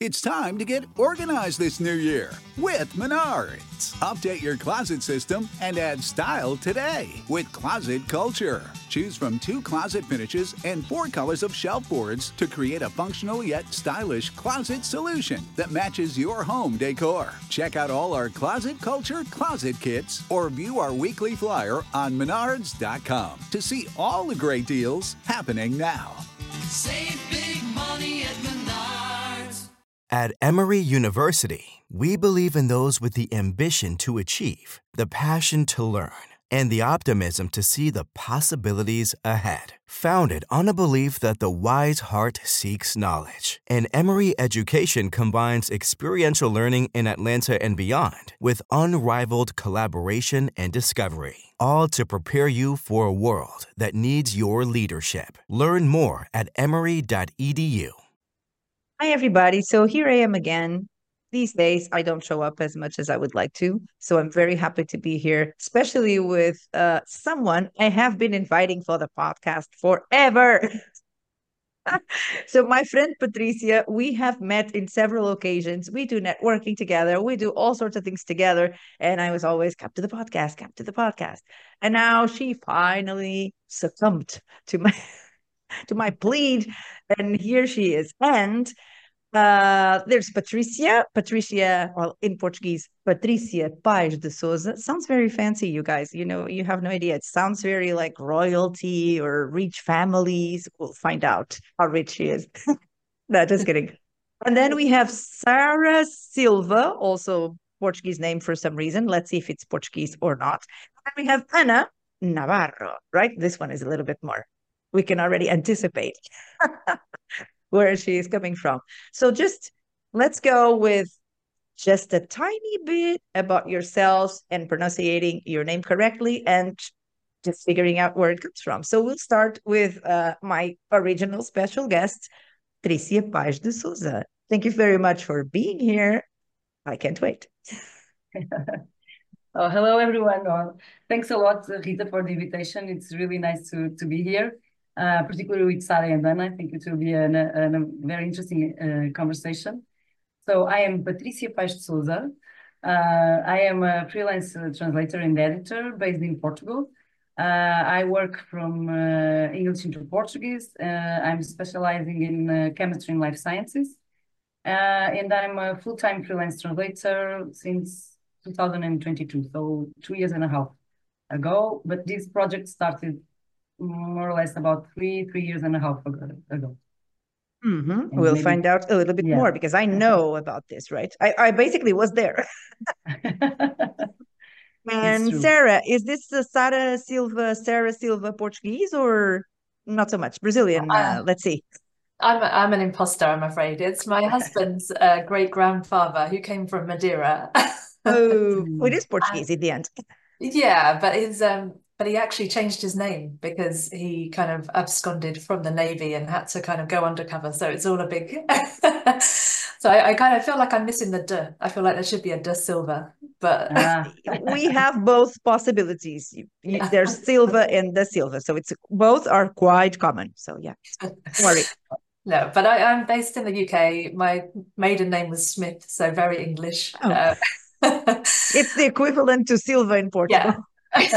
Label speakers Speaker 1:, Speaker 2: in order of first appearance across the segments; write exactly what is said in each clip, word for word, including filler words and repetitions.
Speaker 1: It's time to get organized this new year with Menards. Update your closet system and add style today with Closet Culture. Choose from two closet finishes and four colors of shelf boards to create a functional yet stylish closet solution that matches your home decor. Check out all our Closet Culture closet kits or view our weekly flyer on menards dot com to see all the great deals happening now.
Speaker 2: Save big money at Menards.
Speaker 3: At Emory University, we believe in those with the ambition to achieve, the passion to learn, and the optimism to see the possibilities ahead. Founded on a belief that the wise heart seeks knowledge, and Emory education combines experiential learning in Atlanta and beyond with unrivaled collaboration and discovery, all to prepare you for a world that needs your leadership. Learn more at emory dot e d u.
Speaker 4: Hi, everybody. So here I am again. These days, I don't show up as much as I would like to. So I'm very happy to be here, especially with uh, someone I have been inviting for the podcast forever. So my friend Patricia, we have met in several occasions. We do networking together. We do all sorts of things together. And I was always, come to the podcast, come to the podcast. And now she finally succumbed to my to my plead. And here she is. And Uh, there's Patricia. Patricia, well, in Portuguese, Patricia Paes de Souza. Sounds very fancy, you guys. You know, you have no idea. It sounds very like royalty or rich families. We'll find out how rich she is. No, just kidding. And then we have Sarah Silva, also Portuguese name for some reason. Let's see if it's Portuguese or not. And we have Ana Navarro, right? This one is a little bit more. We can already anticipate where she is coming from. So just let's go with just a tiny bit about yourselves and pronouncing your name correctly and just figuring out where it comes from. So we'll start with uh, my original special guest, Patricia Paes de Souza. Thank you very much for being here. I can't wait.
Speaker 5: Oh, hello, everyone. Uh, thanks a lot, Rita, for the invitation. It's really nice to, to be here. Uh, particularly with Sarah and Ana. I think it will be an, an, a very interesting uh, conversation. So I am Patricia Paes de Souza. Uh, I am a freelance uh, translator and editor based in Portugal. Uh, I work from uh, English into Portuguese. Uh, I'm specializing in uh, chemistry and life sciences. Uh, and I'm a full-time freelance translator since two thousand twenty-two, so two years and a half ago. But this project started more or less about three, three years and a half ago.
Speaker 4: Mm-hmm. We'll maybe, find out a little bit yeah. more because I know about this, right? I, I basically was there. And Sarah, is this uh, Sarah Silva, Sarah Silva Portuguese or not so much? Brazilian, uh, uh, let's see.
Speaker 6: I'm, a, I'm an imposter, I'm afraid. It's my husband's uh, great-grandfather who came from Madeira.
Speaker 4: Oh, it is Portuguese in the end.
Speaker 6: Yeah, but his um but he actually changed his name because he kind of absconded from the Navy and had to kind of go undercover. So it's all a big so I, I kind of feel like I'm missing the de. I feel like there should be a de Silva, but
Speaker 4: uh, we have both possibilities. You, you, yeah. There's Silva and de Silva, so it's both are quite common. So yeah, don't worry.
Speaker 6: No, but I, I'm based in the U K. My maiden name was Smith, so very English.
Speaker 4: Oh.
Speaker 6: Uh,
Speaker 4: it's the equivalent to Silva in Portugal.
Speaker 6: Yeah.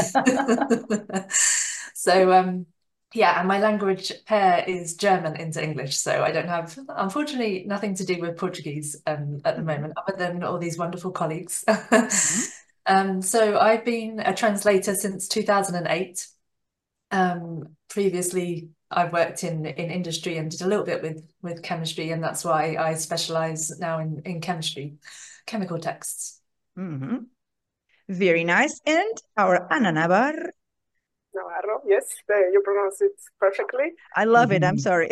Speaker 6: So um yeah, and my language pair is German into English, so I don't have, unfortunately, nothing to do with Portuguese um at the mm-hmm. moment, other than all these wonderful colleagues. Mm-hmm. um so I've been a translator since two thousand eight. Um previously I've worked in in industry and did a little bit with with chemistry, and that's why I specialize now in in chemistry, chemical texts.
Speaker 4: Mm-hmm. Very nice. And our Ana Navarro.
Speaker 7: Navarro, yes, uh, you pronounce it perfectly.
Speaker 4: I love it. I'm sorry.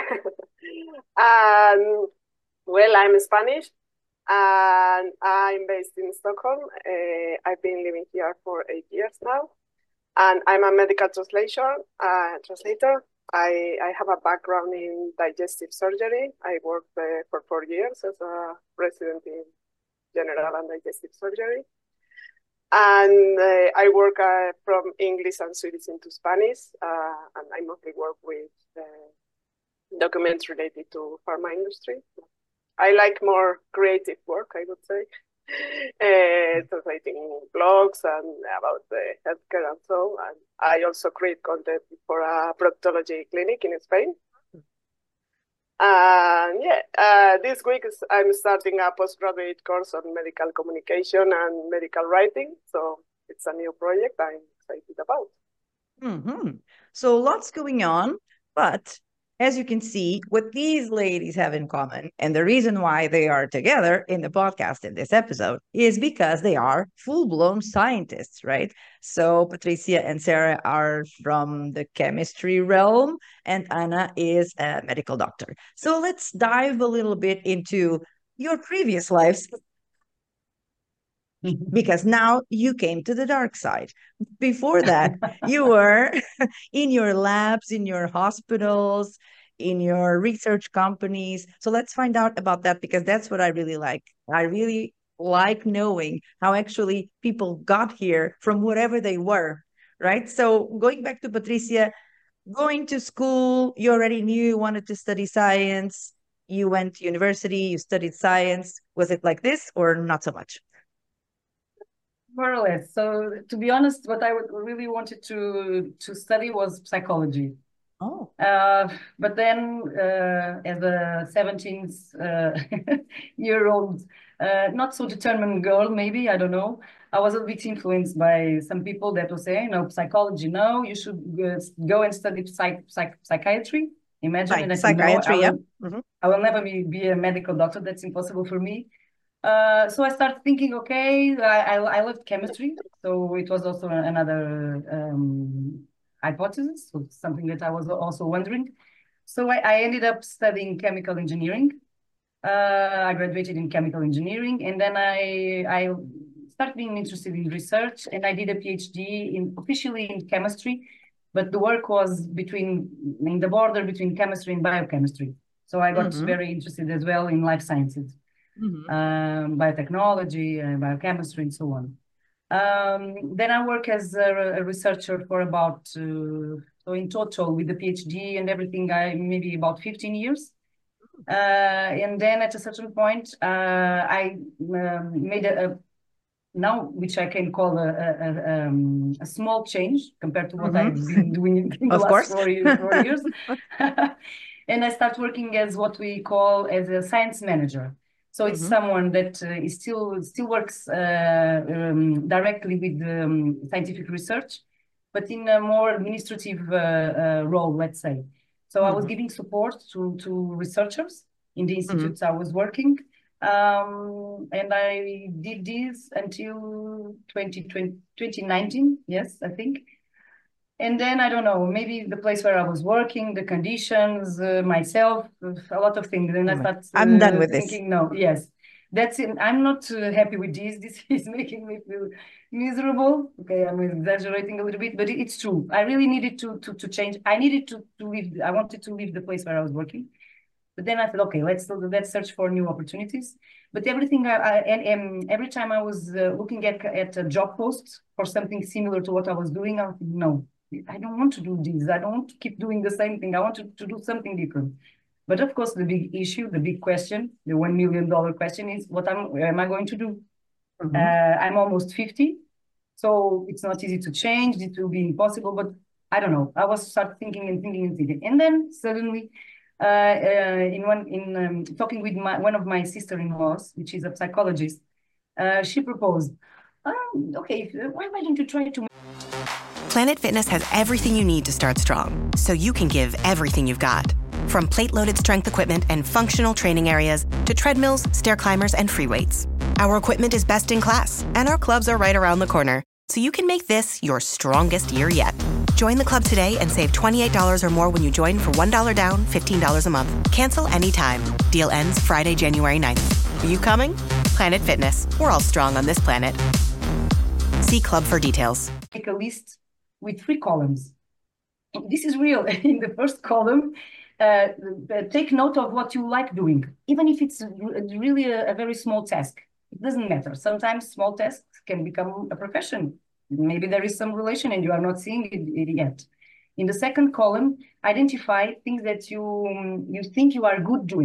Speaker 7: um, well, I'm Spanish and I'm based in Stockholm. Uh, I've been living here for eight years now. And I'm a medical translation, uh, translator. I, I have a background in digestive surgery. I worked uh, for four years as a resident in general and digestive surgery. And uh, I work uh, from English and Swedish into Spanish, uh, and I mostly work with uh, documents related to pharma industry. I like more creative work, I would say, uh, translating blogs and about the healthcare and so on. And I also create content for a proctology clinic in Spain. And yeah, uh, this week is, I'm starting a postgraduate course on medical communication and medical writing. So it's a new project I'm excited about.
Speaker 4: Mm-hmm. So lots going on, but as you can see, what these ladies have in common, and the reason why they are together in the podcast in this episode, is because they are full-blown scientists, right? So Patricia and Sarah are from the chemistry realm, and Anna is a medical doctor. So let's dive a little bit into your previous lives, because now you came to the dark side. Before that, you were in your labs, in your hospitals, in your research companies. So let's find out about that, because that's what I really like. I really like knowing how actually people got here from whatever they were, right? So going back to Patricia, going to school, you already knew you wanted to study science. You went to university, you studied science. Was it like this or not so much?
Speaker 5: More or less. So to be honest, what I really wanted to to study was psychology.
Speaker 4: Oh.
Speaker 5: Uh, but then, uh, as a seventeen uh, year old, uh, not so determined girl, maybe, I don't know, I was a bit influenced by some people that were saying, no, psychology, no, you should uh, go and study psych, psych, psychiatry. Imagine.
Speaker 4: Like
Speaker 5: and I
Speaker 4: psychiatry,
Speaker 5: said, no, I will,
Speaker 4: yeah. Mm-hmm.
Speaker 5: I will never be, be a medical doctor. That's impossible for me. Uh, so I started thinking, okay, I, I, I loved chemistry. So it was also another um, hypothesis, so something that I was also wondering. So I, I ended up studying chemical engineering. Uh, I graduated in chemical engineering, and then I, I started being interested in research, and I did a PhD in officially in chemistry, but the work was between in the border between chemistry and biochemistry. So I got
Speaker 4: Mm-hmm.
Speaker 5: very interested as well in life sciences.
Speaker 4: Mm-hmm.
Speaker 5: Um, biotechnology, uh, biochemistry, and so on. Um, then I work as a, a researcher for about, uh, so in total with the PhD and everything, I maybe about fifteen years. Uh, and then at a certain point, uh, I um, made a, a, now, which I can call a, a, um, a small change compared to what
Speaker 4: Mm-hmm.
Speaker 5: I've been doing in the
Speaker 4: Of
Speaker 5: last
Speaker 4: course.
Speaker 5: four years. Four years. And I start working as what we call as a science manager. So it's
Speaker 4: Mm-hmm.
Speaker 5: someone that uh, is still still works uh, um, directly with um, scientific research, but in a more administrative uh, uh, role, let's say. So I was
Speaker 4: Mm-hmm.
Speaker 5: giving support to, to researchers in the
Speaker 4: Mm-hmm.
Speaker 5: institutes I was working. Um, and I did this until twenty twenty, twenty nineteen, yes, I think. And then, I don't know, maybe the place where I was working, the conditions, uh, myself, a lot of things. And I
Speaker 4: Anyway,
Speaker 5: start
Speaker 4: I'm done
Speaker 5: uh,
Speaker 4: with this.
Speaker 5: thinking, no, yes, that's it. I'm not uh, happy with this. This is making me feel miserable. Okay, I'm exaggerating a little bit, but it, it's true. I really needed to, to, to change. I needed to, to leave. I wanted to leave the place where I was working. But then I said, okay, let's let's search for new opportunities. But everything, I, I and, and every time I was uh, looking at at a job post for something similar to what I was doing, I was thinking, no, I don't want to do this. I don't want to keep doing the same thing. I want to, to do something different. But of course, the big issue, the big question, the one million dollar question is, what am, am I going to do?
Speaker 4: Mm-hmm.
Speaker 5: Uh, I'm almost fifty, so it's not easy to change. It will be impossible, but I don't know. I was start thinking and thinking and thinking. And then suddenly, uh, uh, in one in um, talking with my, one of my sister-in-laws, which is a psychologist, uh, she proposed, um, okay, if, why don't you try to...
Speaker 8: Planet Fitness has everything you need to start strong, so you can give everything you've got. From plate-loaded strength equipment and functional training areas to treadmills, stair climbers, and free weights. Our equipment is best in class, and our clubs are right around the corner, so you can make this your strongest year yet. Join the club today and save twenty-eight dollars or more when you join for one dollar down, fifteen dollars a month. Cancel anytime. Deal ends Friday, January ninth. Are you coming? Planet Fitness. We're all strong on this planet. See club for details.
Speaker 5: Make a list with three columns. This is real. In the first column, uh, take note of what you like doing, even if it's really a, a very small task. It doesn't matter. Sometimes small tasks can become a profession. Maybe there is some relation and you are not seeing it, it yet. In the second column, identify things that you, you think you are good doing.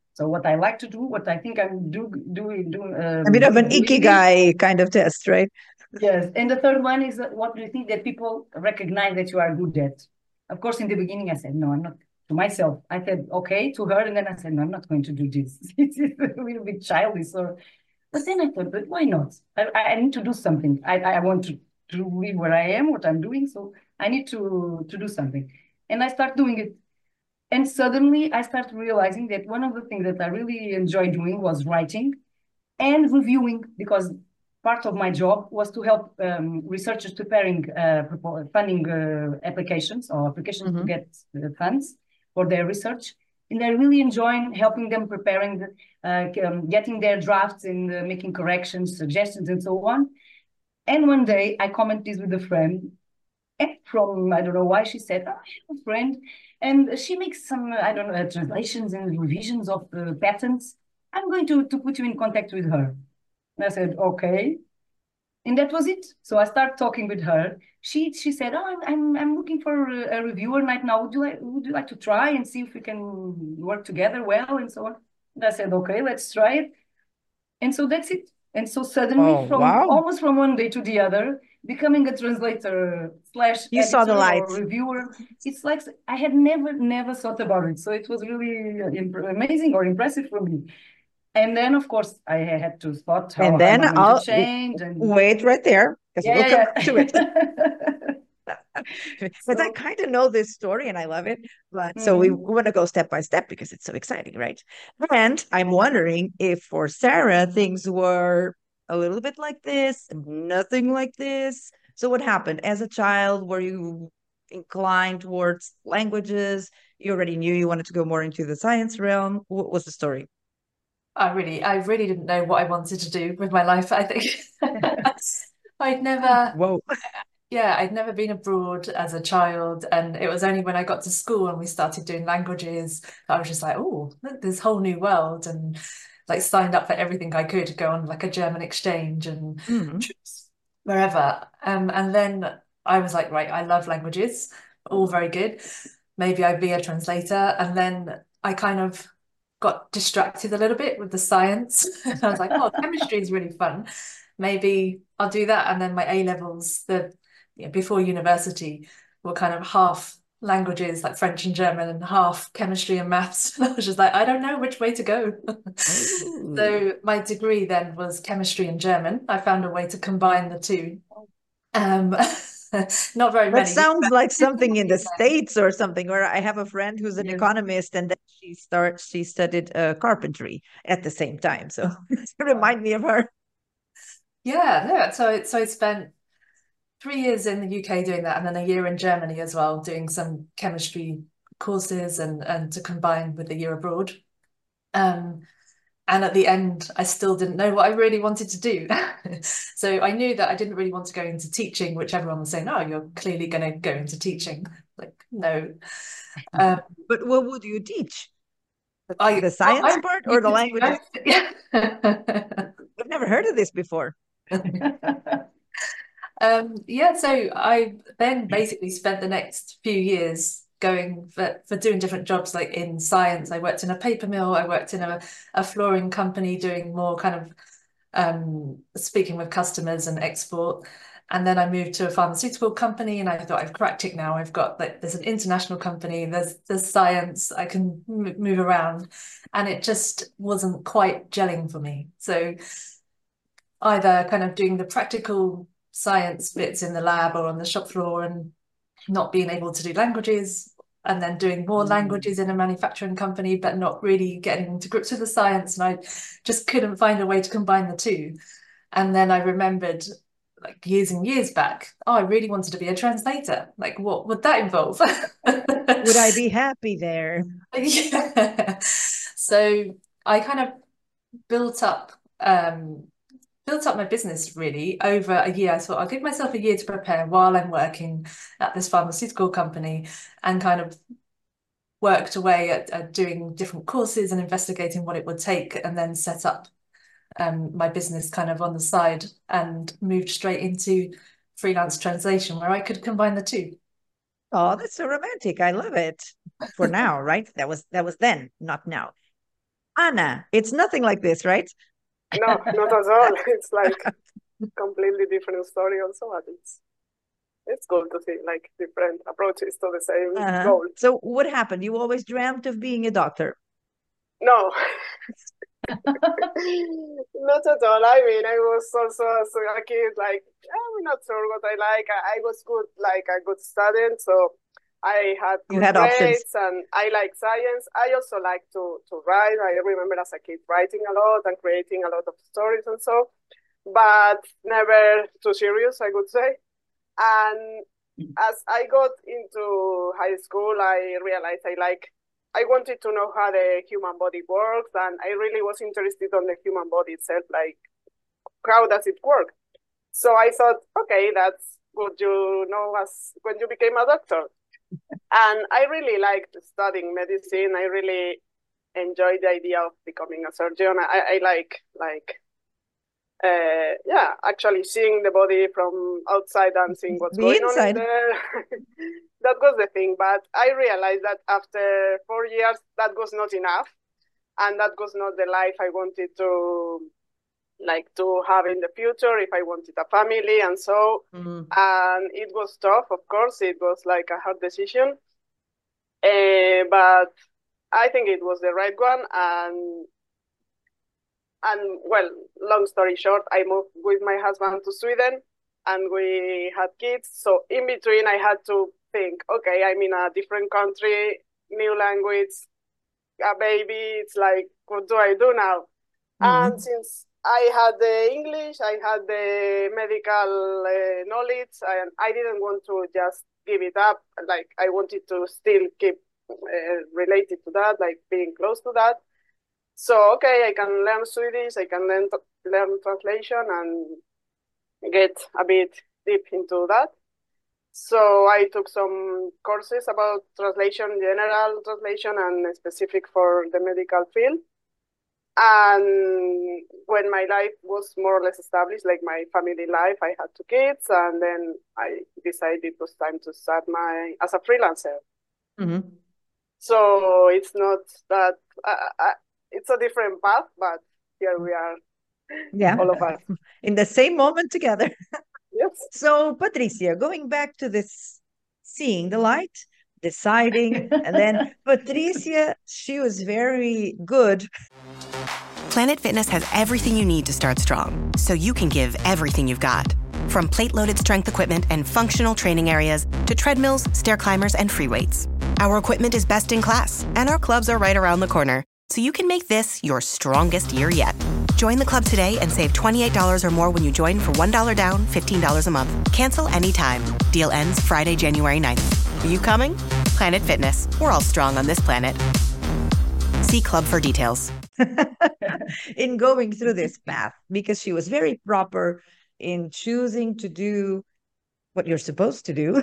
Speaker 5: So what I like to do, what I think I'm do, doing, do, um,
Speaker 4: A bit of an
Speaker 5: doing really
Speaker 4: ikigai kind of test, right?
Speaker 5: Yes, and the third one is uh, what do you think that people recognize that you are good at? Of course, in the beginning, I said, no, I'm not. To myself, I said, okay, to her, and then I said, no, I'm not going to do this. It's a little bit childish. Or, but then I thought, but why not? I, I need to do something. I, I want to, to live where I am, what I'm doing, so I need to, to do something. And I start doing it. And suddenly I start realizing that one of the things that I really enjoyed doing was writing and reviewing, because part of my job was to help um, researchers preparing uh, funding uh, applications or applications mm-hmm. to get uh, funds for their research. And I really enjoying helping them preparing, the, uh, um, getting their drafts and uh, making corrections, suggestions, and so on. And one day I commented this with a friend, and from, I don't know why, she said, oh, I have a friend, and she makes some, I don't know, uh, translations and revisions of uh, patents. I'm going to, to put you in contact with her. And I said, okay. And that was it. So I started talking with her. She she said, oh, I'm I'm looking for a, a reviewer right now. Would you like would you like to try and see if we can work together well and so on? And I said, okay, let's try it. And so that's it. And so suddenly,
Speaker 4: oh,
Speaker 5: from
Speaker 4: wow.
Speaker 5: almost from one day to the other, becoming a translator slash
Speaker 4: you saw the light.
Speaker 5: Or reviewer, it's like I had never never thought about it. So it was really amazing or impressive for me. And then, of course, I had to spot how
Speaker 4: and then
Speaker 5: I'll change. And
Speaker 4: wait right there, because
Speaker 5: yeah,
Speaker 4: we'll
Speaker 5: yeah,
Speaker 4: come
Speaker 5: yeah.
Speaker 4: to it. But so, I kind of know this story and I love it. But mm-hmm. so we want to go step by step because it's so exciting, right? And I'm wondering if for Sarah, things were a little bit like this, nothing like this. So what happened? As a child, were you inclined towards languages? You already knew you wanted to go more into the science realm. What was the story?
Speaker 6: I really, I really didn't know what I wanted to do with my life, I think. I'd never,
Speaker 4: Whoa.
Speaker 6: yeah, I'd never been abroad as a child. And it was only when I got to school and we started doing languages, I was just like, oh, look, this whole new world. And like signed up for everything I could, go on like a German exchange and
Speaker 4: mm-hmm.
Speaker 6: wherever. Um, and then I was like, right, I love languages, all very good. Maybe I'd be a translator. And then I kind of got distracted a little bit with the science. And I was like, oh, chemistry is really fun. Maybe I'll do that. And then my A levels, the you know, before university, were kind of half languages like French and German and half chemistry and maths. And I was just like, I don't know which way to go. So my degree then was chemistry and German. I found a way to combine the two. Um, Not very
Speaker 4: that
Speaker 6: many.
Speaker 4: That sounds like something in the States or something, where I have a friend who's an yes. economist, and then she starts, she studied uh, carpentry at the same time. So it remind me of her.
Speaker 6: Yeah, no, so, so I spent three years in the U K doing that, and then a year in Germany as well, doing some chemistry courses and, and to combine with the year abroad. Um, And at the end, I still didn't know what I really wanted to do. So I knew that I didn't really want to go into teaching, which everyone was saying, oh, you're clearly going to go into teaching. Like, no. Um,
Speaker 4: but what would you teach?
Speaker 6: I,
Speaker 4: the science
Speaker 6: I,
Speaker 4: part or the language?
Speaker 6: Yeah.
Speaker 4: I've never heard of this before.
Speaker 6: um, yeah, so I then basically spent the next few years going for, for doing different jobs, like in science. I worked in a paper mill, I worked in a, a flooring company doing more kind of um, speaking with customers and export. And then I moved to a pharmaceutical company and I thought, I've cracked it now. I've got, like, there's an international company, there's, there's science, I can move around. And it just wasn't quite gelling for me. So either kind of doing the practical science bits in the lab or on the shop floor and not being able to do languages, and then doing more mm. languages in a manufacturing company, but not really getting to grips with the science. And I just couldn't find a way to combine the two. And then I remembered, like years and years back, oh, I really wanted to be a translator. Like, what would that involve?
Speaker 4: Would I be happy there?
Speaker 6: Yeah. So I kind of built up um built up my business really over a year. I thought I'll give myself a year to prepare while I'm working at this pharmaceutical company, and kind of worked away at, at doing different courses and investigating what it would take, and then set up um, my business kind of on the side and moved straight into freelance translation where I could combine the two.
Speaker 4: Oh, that's so romantic. I love it. For now, right? That was that was then, not now. Anna, it's nothing like this, right?
Speaker 7: No, not at all. It's like completely different story also, but it's it's good to see like different approaches to the same
Speaker 4: Uh-huh.
Speaker 7: goal.
Speaker 4: So what happened? You always dreamt of being a doctor.
Speaker 7: No, not at all. I mean, I was also as a kid like I'm not sure what I like. I, I was good, like a good student, so I had
Speaker 4: You
Speaker 7: good
Speaker 4: had options.
Speaker 7: grades, and I like science. I also like to to write. I remember as a kid writing a lot and creating a lot of stories and so, but never too serious, I would say. And as I got into high school, I realized I like I wanted to know how the human body works, and I really was interested on the human body itself, like how does it work? So I thought, okay, that's what you know as when you became a doctor. And I really liked studying medicine. I really enjoyed the idea of becoming a surgeon. I, I like like uh, yeah, actually seeing the body from outside and seeing what's
Speaker 4: The
Speaker 7: going on in
Speaker 4: inside.
Speaker 7: there. That was the thing. But I realized that after four years, that was not enough. And that was not the life I wanted to like to have in the future if I wanted a family and so.
Speaker 4: Mm.
Speaker 7: And it was tough, of course. It was like a hard decision. Uh, but I think it was the right one. And And well, long story short, I moved with my husband to Sweden and we had kids. So in between, I had to think, okay, I'm in a different country, new language, a baby. It's like, what do I do now?
Speaker 4: Mm.
Speaker 7: And since I had the English, I had the medical uh, knowledge, and I didn't want to just give it up. Like, I wanted to still keep uh, related to that, like being close to that. So, okay, I can learn Swedish, I can learn, learn translation and get a bit deep into that. So I took some courses about translation, general translation, and specific for the medical field. And when my life was more or less established, like my family life, I had two kids, and then I decided it was time to start my as a freelancer.
Speaker 4: Mm-hmm.
Speaker 7: So it's not that uh, uh, it's a different path, but here we are,
Speaker 4: Yeah.
Speaker 7: all of us.
Speaker 4: In the same moment together.
Speaker 7: Yes.
Speaker 4: So, Patricia, going back to this seeing the light, deciding, and then Patricia, she was very good.
Speaker 8: Planet Fitness has everything you need to start strong, so you can give everything you've got. From plate-loaded strength equipment and functional training areas to treadmills, stair climbers, and free weights. Our equipment is best in class, and our clubs are right around the corner, so you can make this your strongest year yet. Join the club today and save twenty-eight dollars or more when you join for one dollar down, fifteen dollars a month. Cancel anytime. Deal ends Friday, January ninth. Are you coming? Planet Fitness. We're all strong on this planet. See club for details.
Speaker 4: In going through this path, because she was very proper in choosing to do what you're supposed to do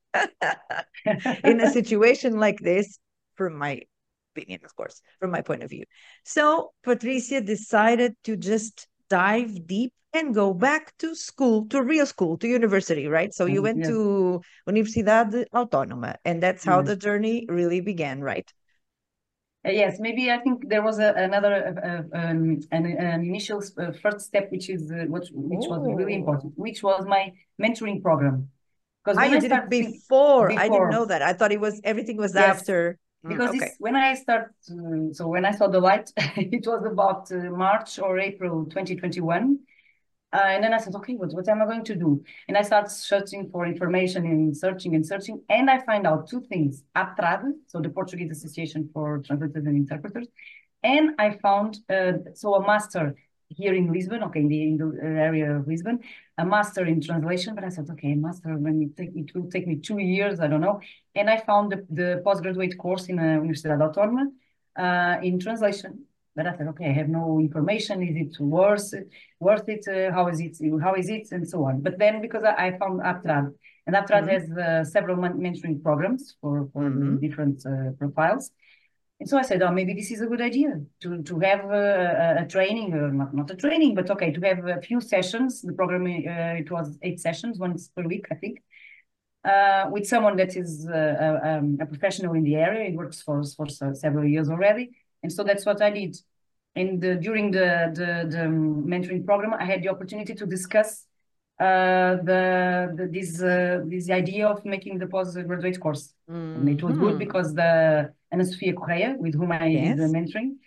Speaker 4: in a situation like this, from my opinion, of course, from my point of view. So Patricia decided to just dive deep and go back to school, to real school, to university, right? So you went
Speaker 5: Yes.
Speaker 4: to Universidade Autónoma, and that's how
Speaker 5: Yes.
Speaker 4: the journey really began, right?
Speaker 5: Uh, yes, maybe I think there was a, another uh, uh, um, an, an initial uh, first step, which is uh, what which was really
Speaker 4: Oh.
Speaker 5: important, which was my mentoring program. Because
Speaker 4: Ah,
Speaker 5: when
Speaker 4: you
Speaker 5: I
Speaker 4: did it
Speaker 5: started think-
Speaker 4: before. I didn't
Speaker 5: before,
Speaker 4: know that. I thought it was everything was
Speaker 5: Yes,
Speaker 4: after. Mm,
Speaker 5: because
Speaker 4: okay.
Speaker 5: this, when I start, uh, so when I saw the light, it was about uh, March or April twenty twenty-one. Uh, and then I said, okay, what, what am I going to do? And I started searching for information and searching and searching. And I find out two things. APTRAD, so the Portuguese Association for Translators and Interpreters. And I found, uh, so a master here in Lisbon, okay, in the, in the area of Lisbon, a master in translation. But I said, okay, master, when it, take, it will take me two years, I don't know. And I found the, the postgraduate course in uh, Universidade Autónoma uh, in translation. But I said, okay, I have no information. Is it worth it? Worth it? Uh, how is it? How is it? And so on. But then, because I, I found APTRAD, and APTRAD
Speaker 4: Mhm.
Speaker 5: has uh, several men- mentoring programs for for
Speaker 4: Mhm.
Speaker 5: different uh, profiles. And so I said, oh, maybe this is a good idea to to have uh, a, a training, or not not a training, but okay, to have a few sessions. The program uh, it was eight sessions, once per week, I think. Uh, with someone that is uh, a, um, a professional in the area. He works for for several years already. And so that's what I did. and uh, during the, the the mentoring program, I had the opportunity to discuss uh, the, the this uh, this idea of making the postgraduate course. And it was good
Speaker 4: Mhm.
Speaker 5: because the Ana Sofia Correia, with whom I did the
Speaker 4: Yes.
Speaker 5: mentoring,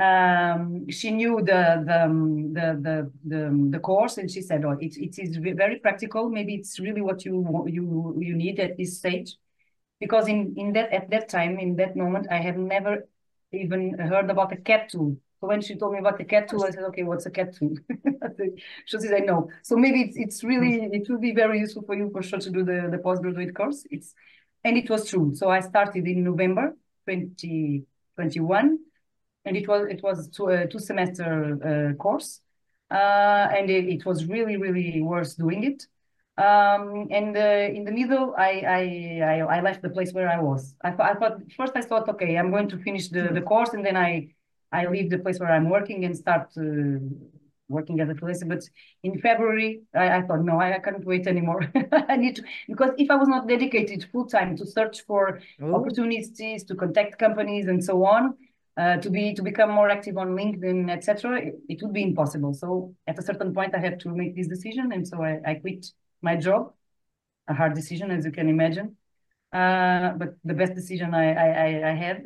Speaker 5: um, she knew the the, um, the the the the course, and she said, "Oh, it it is ve- very practical. Maybe it's really what you wa- you you need at this stage." Because in in that at that time, in that moment, I had never even heard about a cat tool. So when she told me about the cat tool, I said, "Okay, what's a cat tool?" She said, "I know." So maybe it's it's really it will be very useful for you for sure to do the the postgraduate course. It's and it was true. So I started in November twenty twenty-one, and it was it was two, a two semester uh, course, uh, and it, it was really really worth doing it. Um, and uh, in the middle, I, I I I left the place where I was. I thought I thought first I thought, okay, I'm going to finish the the course, and then I I leave the place where I'm working and start uh, working as a freelancer. But in February, I, I thought, no, I, I can't wait anymore. I need to, because if I was not dedicated full time to search for
Speaker 4: Ooh.
Speaker 5: opportunities, to contact companies, and so on, uh, to be to become more active on LinkedIn, et cetera, it, it would be impossible. So at a certain point, I had to make this decision, and so I, I quit my job. A hard decision, as you can imagine, uh, but the best decision I I, I, I had,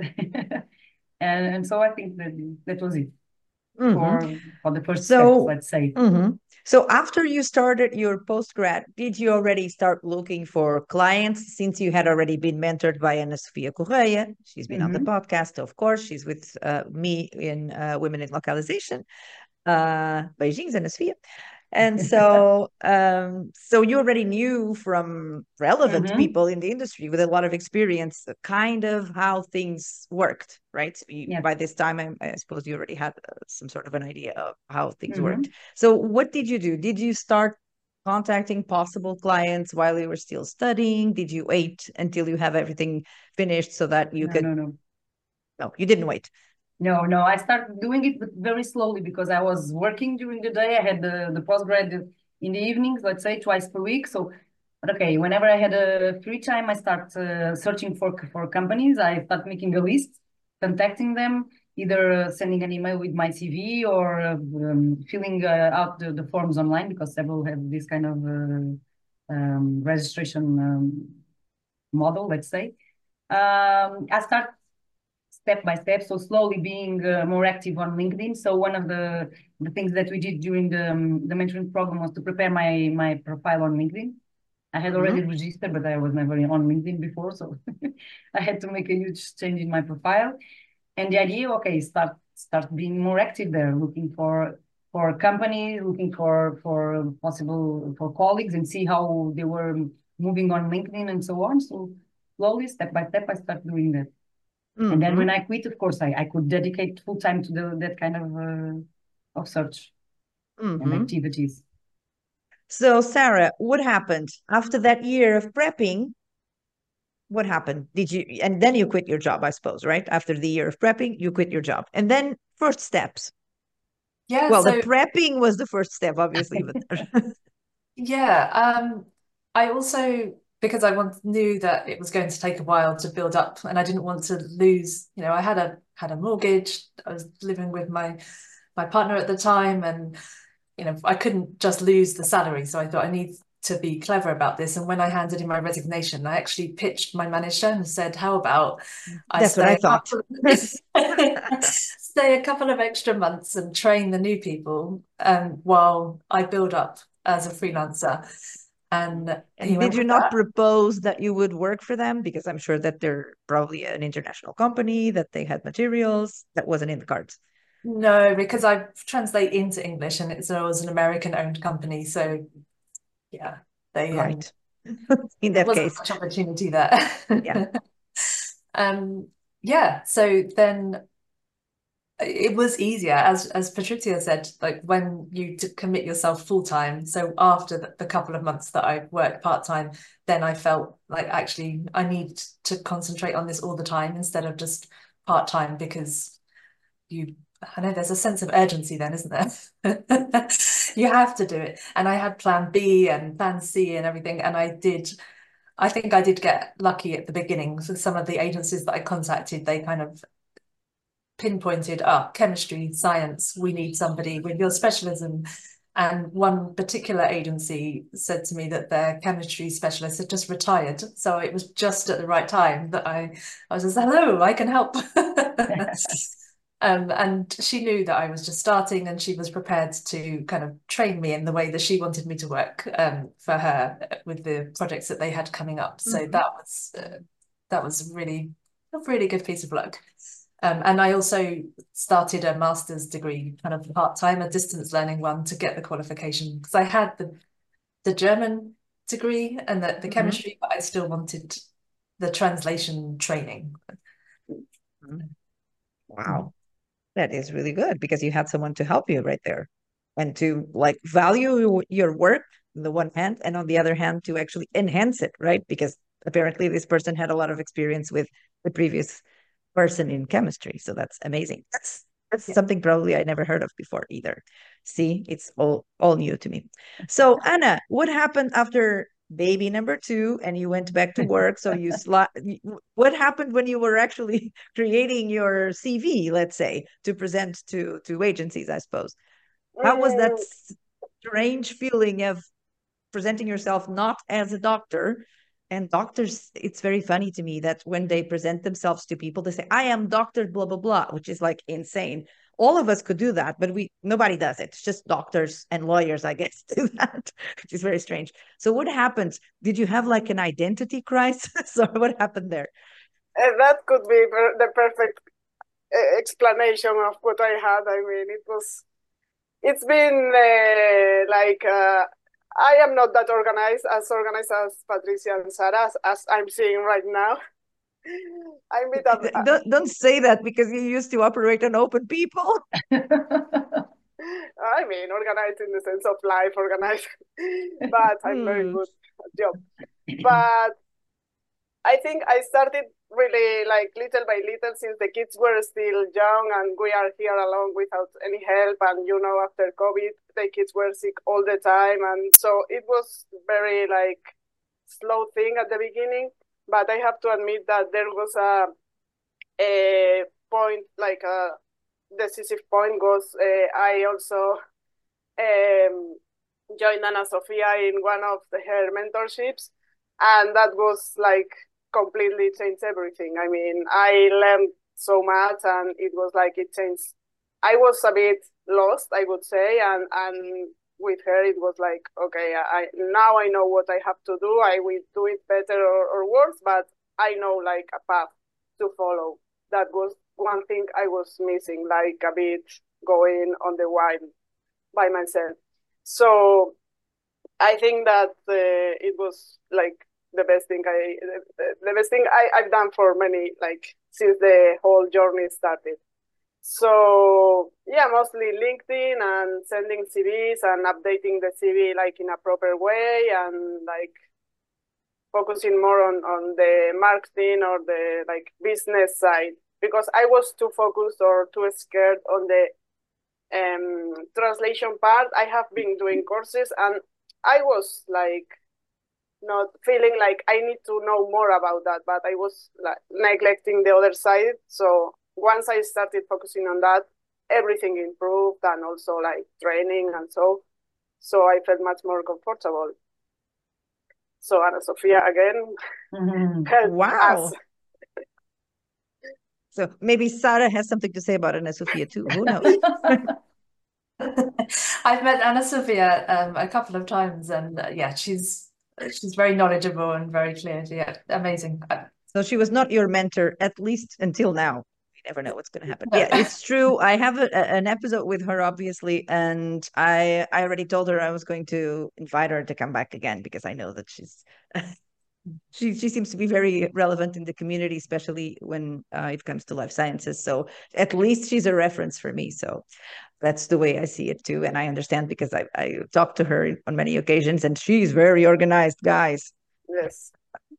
Speaker 5: and and so I think that that was it
Speaker 4: Mhm.
Speaker 5: for for the first steps,
Speaker 4: So,
Speaker 5: let's say.
Speaker 4: mhm. So after you started your postgrad, did you already start looking for clients since you had already been mentored by Ana Sofia Correia? She's been on the
Speaker 5: Mhm.
Speaker 4: podcast, of course. She's with uh, me in uh, Women in Localization. Uh, beijinhos, Ana Sofia. And so, um, so you already knew from relevant
Speaker 5: Mhm.
Speaker 4: people in the industry with a lot of experience, uh, kind of how things worked, right? So you,
Speaker 5: Yeah.
Speaker 4: by this time, I, I suppose you already had uh, some sort of an idea of how things worked.
Speaker 5: Mhm.
Speaker 4: So, what did you do? Did you start contacting possible clients while you were still studying? Did you wait until you have everything finished so that you
Speaker 5: No,
Speaker 4: could?
Speaker 5: no, no.
Speaker 4: No, you didn't wait.
Speaker 5: No, no, I started doing it, but very slowly because I was working during the day. I had the, the postgrad in the evenings, let's say twice per week. So, but okay, whenever I had a free time, I start uh, searching for for companies. I start making a list, contacting them, either uh, sending an email with my C V or uh, um, filling uh, out the, the forms online because several have this kind of uh, um, registration um, model, let's say. Um, I start step by step, so slowly being uh, more active on LinkedIn. So one of the, the things that we did during the, um, the mentoring program was to prepare my, my profile on LinkedIn. I had already
Speaker 4: Mhm.
Speaker 5: registered, but I was never on LinkedIn before, so I had to make a huge change in my profile. And the idea, okay, start start being more active there, looking for for companies, looking for for possible for colleagues, and see how they were moving on LinkedIn and so on. So slowly, step by step, I start doing that. And then when
Speaker 4: Mhm.
Speaker 5: I quit, of course, I, I could dedicate full time to the, that kind of uh, of search and
Speaker 4: Mhm.
Speaker 5: activities.
Speaker 4: So, Sarah, what happened after that year of prepping? What happened? Did you, and then you quit your job, I suppose, right? After the year of prepping, you quit your job. And then first steps.
Speaker 6: Yeah,
Speaker 4: Well, the
Speaker 6: so
Speaker 4: prepping was the first step, obviously, but
Speaker 6: yeah, um, I also because I want, knew that it was going to take a while to build up, and I didn't want to lose. You know, I had a had a mortgage. I was living with my my partner at the time, and you know, I couldn't just lose the salary. So I thought I need to be clever about this. And when I handed in my resignation, I actually pitched my manager and said, "How about I
Speaker 4: that's what I
Speaker 6: stay a
Speaker 4: thought.
Speaker 6: couple stay a couple of extra months and train the new people um, while I build up as a freelancer." And he
Speaker 4: And did
Speaker 6: went
Speaker 4: you
Speaker 6: with
Speaker 4: not
Speaker 6: that.
Speaker 4: propose that you would work for them? Because I'm sure that they're probably an international company, that they had materials that wasn't in the cards.
Speaker 6: No, because I translate into English, and it's always an American-owned company. So yeah, they um,
Speaker 4: Right. In
Speaker 6: there
Speaker 4: that
Speaker 6: wasn't
Speaker 4: case,
Speaker 6: much opportunity there.
Speaker 4: yeah.
Speaker 6: Um, yeah, so then it was easier, as as Patricia said, like when you to commit yourself full time. So after the, the couple of months that I worked part time, then I felt like actually I need to concentrate on this all the time instead of just part time, because you I know there's a sense of urgency then, isn't there? You have to do it. And I had plan B and plan C and everything, and I did I think I did get lucky at the beginning. So some of the agencies that I contacted, they kind of pinpointed, ah, chemistry, science, we need somebody with your specialism. And one particular agency said to me that their chemistry specialist had just retired. So it was just at the right time that I, I was just, hello, I can help. um, and she knew that I was just starting, and she was prepared to kind of train me in the way that she wanted me to work um, for her with the projects that they had coming up. So mm-hmm. that was uh, that was really a really good piece of luck. Um, and I also started a master's degree, kind of part-time, a distance learning one, to get the qualification, because I had the the German degree and the, the mm-hmm. chemistry, but I still wanted the translation training.
Speaker 4: Wow, that is really good, because you had someone to help you right there, and to like value your work on the one hand, and on the other hand to actually enhance it, right? Because apparently this person had a lot of experience with the previous person in chemistry, so that's amazing. That's that's yeah. something probably I never heard of before either. See, it's all all new to me. So Anna, what happened after baby number two and you went back to work? So you sli- what happened when you were actually creating your C V, let's say, to present to to agencies, I suppose? How was that strange feeling of presenting yourself not as a doctor? And doctors, it's very funny to me that when they present themselves to people, they say, I am Doctor blah, blah, blah, which is like insane. All of us could do that, but we nobody does it. It's just doctors and lawyers, I guess, do that, which is very strange. So what happened? Did you have like an identity crisis, or what happened there?
Speaker 7: Uh, that could be the perfect uh, explanation of what I had. I mean, it was, it's been uh, like... Uh, I am not that organized, as organized as Patricia and Sarah, as, as I'm seeing right now. I'm a bit of, uh,
Speaker 4: don't, don't say that, because you used to operate on open people.
Speaker 7: I mean, organized in the sense of life, organized, but I'm very good at job. But I think I started really like little by little, since the kids were still young and we are here alone without any help. And, you know, after COVID, the kids were sick all the time. And so it was very like slow thing at the beginning. But I have to admit that there was a, a point, like a decisive point was uh, I also um, joined Ana Sofia in one of the, her mentorships. And that was like, completely changed everything. I mean, I learned so much, and it was like it changed. I was a bit lost, I would say, and and with her it was like, okay, I now I know what I have to do. I will do it better or, or worse, but I know like a path to follow. That was one thing I was missing, like a bit going on the wild by myself. So I think that uh, it was like the best thing I, the, the best thing I, I've done for many, like since the whole journey started. So yeah, mostly LinkedIn and sending C Vs and updating the C V like in a proper way, and like focusing more on, on the marketing or the like business side, because I was too focused or too scared on the um, translation part. I have been doing courses, and I was like, not feeling like I need to know more about that, but I was like neglecting the other side. So once I started focusing on that, everything improved, and also like training and so, so I felt much more comfortable. So Ana Sofia again
Speaker 4: mm-hmm.
Speaker 7: helped
Speaker 4: wow.
Speaker 7: us.
Speaker 4: So maybe Sarah has something to say about Ana Sofia too. Who knows?
Speaker 6: I've met Ana Sofia um, a couple of times, and uh, yeah, she's she's very knowledgeable and very clear. Yeah, amazing.
Speaker 4: So she was not your mentor, at least until now. You never know what's going to happen. Yeah, it's true. I have a, a, an episode with her, obviously, and I I already told her I was going to invite her to come back again, because I know that she's she she seems to be very relevant in the community, especially when uh, it comes to life sciences. So at least she's a reference for me. So that's the way I see it too. And I understand, because I, I talked to her on many occasions, and she's very organized, guys.
Speaker 7: Yes.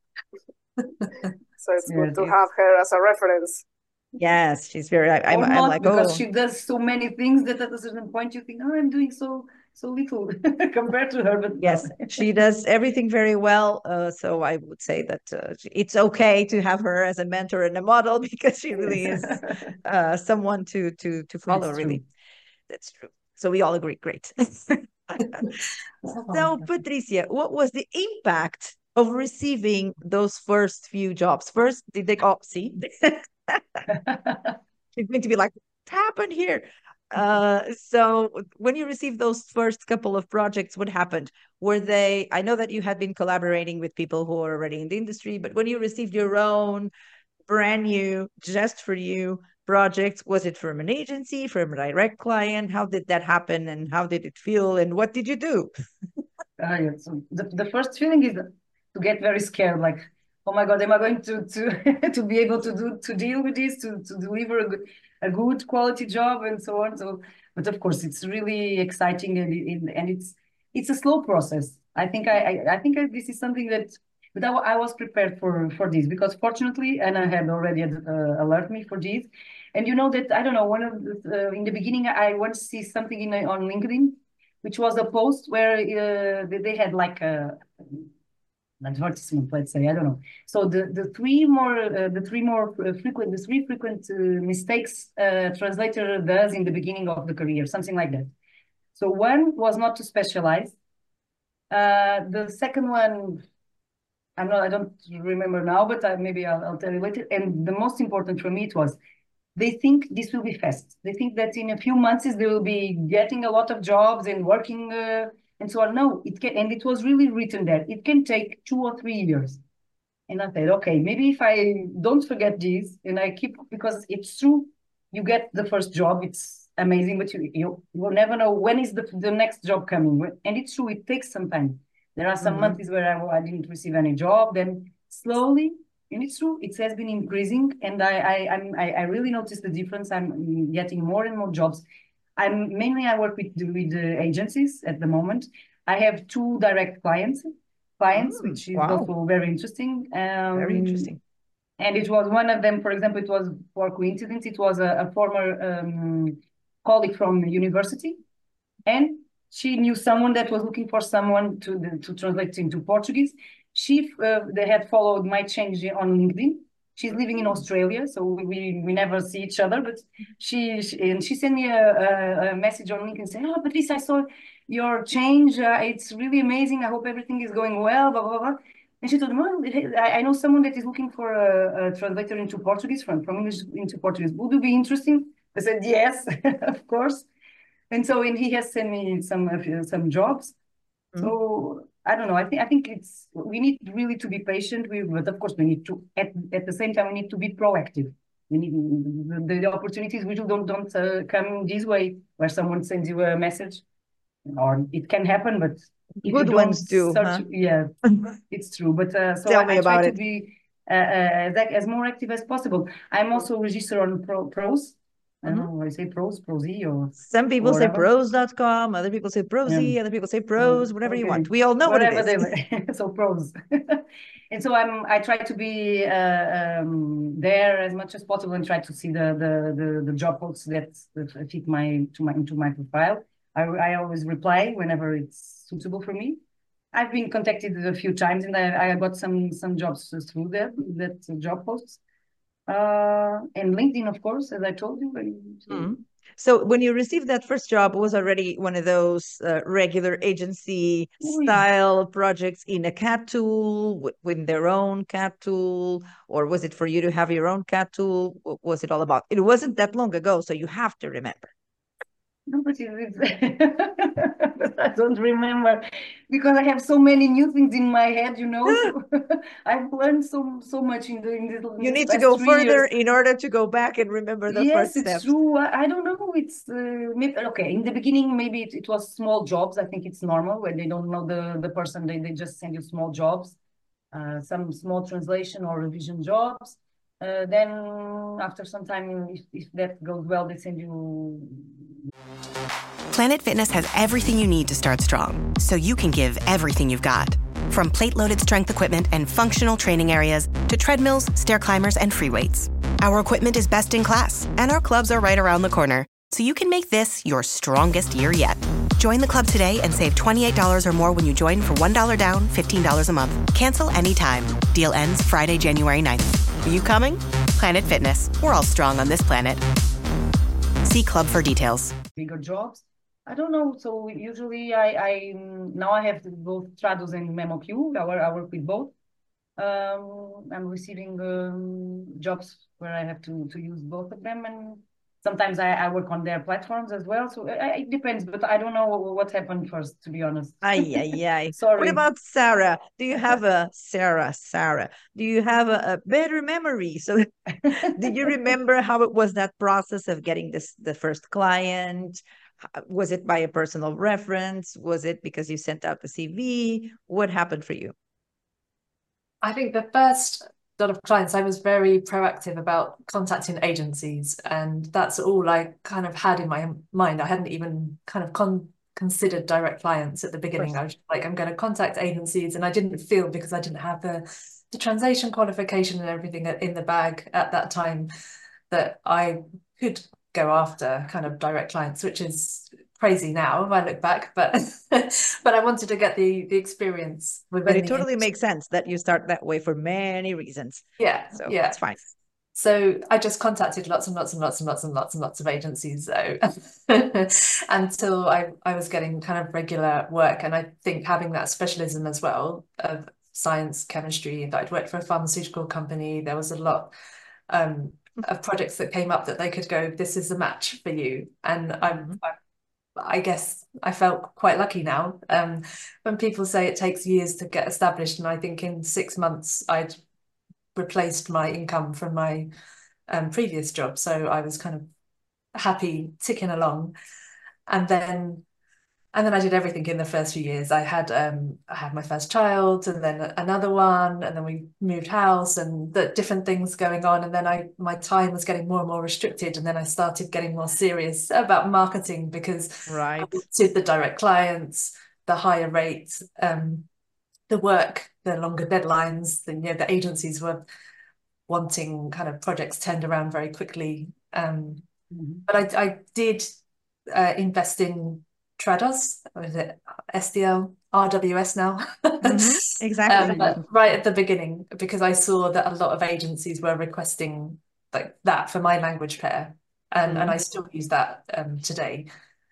Speaker 7: So it's good to have her as a reference.
Speaker 4: Yes, she's very, I, I'm,
Speaker 5: or
Speaker 4: I'm
Speaker 5: not,
Speaker 4: like,
Speaker 5: because
Speaker 4: oh.
Speaker 5: she does so many things that at a certain point you think, oh, I'm doing so so little compared to her. But
Speaker 4: yes, she does everything very well. Uh, so I would say that uh, it's okay to have her as a mentor and a model because she really is uh, someone to to to follow.
Speaker 5: That's
Speaker 4: really,
Speaker 5: true.
Speaker 4: that's true. So we all agree. Great. So Patricia, what was the impact of receiving those first few jobs? First, did they oh see? She's going to be like, what happened here? Uh, so when you received those first couple of projects, what happened? Were they, I know that you had been collaborating with people who are already in the industry, but when you received your own brand new, just for you projects, was it from an agency, from a direct client? How did that happen and how did it feel and what did you do?
Speaker 5: Uh, yeah. So the, the first feeling is to get very scared, like, oh my God, am I going to to to be able to do to deal with this, to to deliver a good a good quality job and so on. So, but of course, it's really exciting and and, and it's it's a slow process. I think I I, I think I, this is something that, but I, I was prepared for for this because fortunately, Anna had already uh, alerted me for this, and you know that I don't know one of the, uh, in the beginning I once see something in on LinkedIn, which was a post where uh, they had like a advertisement, let's say, I don't know. So the the three more uh, the three more frequent the three frequent uh, mistakes uh, translator does in the beginning of the career, something like that. So one was not to specialize. Uh, the second one, I'm not I don't remember now, but I, maybe I'll, I'll tell you later. And the most important for me it was they think this will be fast. They think that in a few months they will be getting a lot of jobs and working uh, and so on. No, it can, and it was really written there. It can take two or three years. And I said, okay, maybe if I don't forget this and I keep, because it's true, you get the first job, it's amazing, but you you, you will never know when is the, the next job coming. And it's true, it takes some time. There are some mm-hmm. months where I, I didn't receive any job, then slowly, and it's true, it has been increasing, and I I I'm, I, I really noticed the difference. I'm getting more and more jobs. I'm mainly I work with with uh, agencies at the moment. I have two direct clients, clients, mm, which is wow. also very interesting. Um,
Speaker 4: very interesting.
Speaker 5: And it was one of them, for example, it was for coincidence. It was a, a former um, colleague from university, and she knew someone that was looking for someone to to translate into Portuguese. She uh, they had followed my change on LinkedIn. She's living in Australia, so we we never see each other. But she, she and she sent me a, a, a message on LinkedIn saying, "Oh, Patricia, I saw your change. Uh, it's really amazing. I hope everything is going well." Blah blah blah. And she told me, well, I, I know someone that is looking for a, a translator into Portuguese from from English into Portuguese. Would it be interesting? I said yes, of course. And so, and he has sent me some uh, some jobs. Mm-hmm. So. I don't know. I think I think it's we need really to be patient. We, but of course, we need to at, at the same time we need to be proactive. We need the, the opportunities which don't don't uh, come this way, where someone sends you a message, or it can happen. But if
Speaker 4: good
Speaker 5: you
Speaker 4: ones do.
Speaker 5: Search,
Speaker 4: huh?
Speaker 5: Yeah, it's true. But uh, so
Speaker 4: Tell
Speaker 5: I,
Speaker 4: me
Speaker 5: I
Speaker 4: about
Speaker 5: try
Speaker 4: it.
Speaker 5: to be uh, uh, as more active as possible. I'm also registered on Pro, Pros. I don't know, I say pros, prosy, or
Speaker 4: some people
Speaker 5: or
Speaker 4: say pros dot com, other people say prosy,
Speaker 5: yeah.
Speaker 4: other people say pros, whatever
Speaker 5: okay.
Speaker 4: you want. We all know
Speaker 5: Whatever
Speaker 4: what it is.
Speaker 5: They so pros. And so I'm I try to be uh, um, there as much as possible and try to see the the the, the job posts that, that fit my to my into my profile. I I always reply whenever it's suitable for me. I've been contacted a few times and I, I got some some jobs through that that job posts. Uh, and LinkedIn, of course, as I told you.
Speaker 4: Mm. So when you received that first job, it was already one of those uh, regular agency style projects in a C A D tool, with, with their own C A D tool, or was it for you to have your own C A D tool? What was it all about? It wasn't that long ago, so you have to remember.
Speaker 5: No, but it's, I don't remember because I have so many new things in my head, you know. So I've learned so so much in the in this.
Speaker 4: You
Speaker 5: in
Speaker 4: need
Speaker 5: this
Speaker 4: to go further
Speaker 5: years.
Speaker 4: in order to go back and remember the
Speaker 5: yes,
Speaker 4: first
Speaker 5: it's
Speaker 4: steps.
Speaker 5: true. I, I don't know. It's uh, maybe, okay. In the beginning, maybe it, it was small jobs. I think it's normal when they don't know the the person. They they just send you small jobs, uh, some small translation or revision jobs. Uh, then after some time, if, if that goes well, they send you.
Speaker 8: Planet Fitness has everything you need to start strong, so you can give everything you've got. From plate-loaded strength equipment and functional training areas to treadmills, stair climbers, and free weights. Our equipment is best in class, and our clubs are right around the corner, so you can make this your strongest year yet. Join the club today and save twenty-eight dollars or more when you join for one dollar down, fifteen dollars a month. Cancel anytime. Deal ends Friday, January ninth. Are you coming? Planet Fitness. We're all strong on this planet. See club for details.
Speaker 5: Bigger jobs. I don't know. So usually I, I now I have both Trados and MemoQ. I work, I work with both. Um, I'm receiving um, jobs where I have to, to use both of them, and sometimes I, I work on their platforms as well. So it, it depends, but I don't know what, what happened first, to be honest.
Speaker 4: Ay, ay, ay.
Speaker 5: Sorry.
Speaker 4: What about Sarah? Do you have a Sarah, Sarah? Do you have a, a better memory? So do you remember how it was, that process of getting this the first client? Was it by a personal reference? Was it because you sent out the C V? What happened for you?
Speaker 6: I think the first lot of clients, I was very proactive about contacting agencies, and that's all I kind of had in my mind. I hadn't even kind of con considered direct clients at the beginning. I was like, I'm going to contact agencies, and I didn't feel, because I didn't have the, the translation qualification and everything in the bag at that time, that I could go after kind of direct clients, which is crazy now if I look back, but but I wanted to get the the experience within.
Speaker 4: But it totally makes sense that you start that way for many reasons.
Speaker 6: Yeah,
Speaker 4: so
Speaker 6: yeah,
Speaker 4: that's fine.
Speaker 6: So I just contacted lots and lots and lots and lots and lots and lots of agencies, though, until I I was getting kind of regular work, and I think having that specialism as well of science, chemistry, that I'd worked for a pharmaceutical company, there was a lot um, of projects that came up that they could go, this is a match for you, and mm-hmm. I. I I guess I felt quite lucky now. Um, when people say it takes years to get established, and I think in six months I'd replaced my income from my um, previous job. So I was kind of happy ticking along. And then and then I did everything in the first few years. I had um, I had my first child, and then another one, and then we moved house, and the different things going on. And then I my time was getting more and more restricted, and then I started getting more serious about marketing, because
Speaker 4: right.
Speaker 6: I wanted the direct clients, the higher rates, um, the work, the longer deadlines. The, you know, the agencies were wanting kind of projects turned around very quickly. Um, mm-hmm. But I, I did uh, invest in Trados, or is it S D L, R W S now?
Speaker 4: Mm-hmm, exactly.
Speaker 6: um, right at the beginning, because I saw that a lot of agencies were requesting like that for my language pair, and, mm-hmm. and I still use that um, today.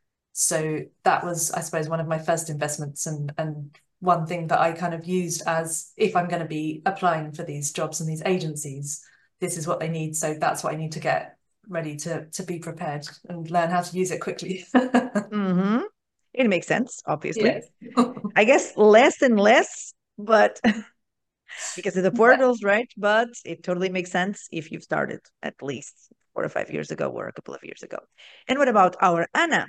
Speaker 6: So that was, I suppose, one of my first investments, and, and one thing that I kind of used as, if I'm going to be applying for these jobs and these agencies, this is what they need. So that's what I need to get ready to, to be prepared and learn how to use it quickly.
Speaker 4: Mm-hmm. It makes sense, obviously.
Speaker 6: Yes.
Speaker 4: I guess less and less, but because of the portals, right? But it totally makes sense if you've started at least four or five years ago or a couple of years ago. And what about our Anna?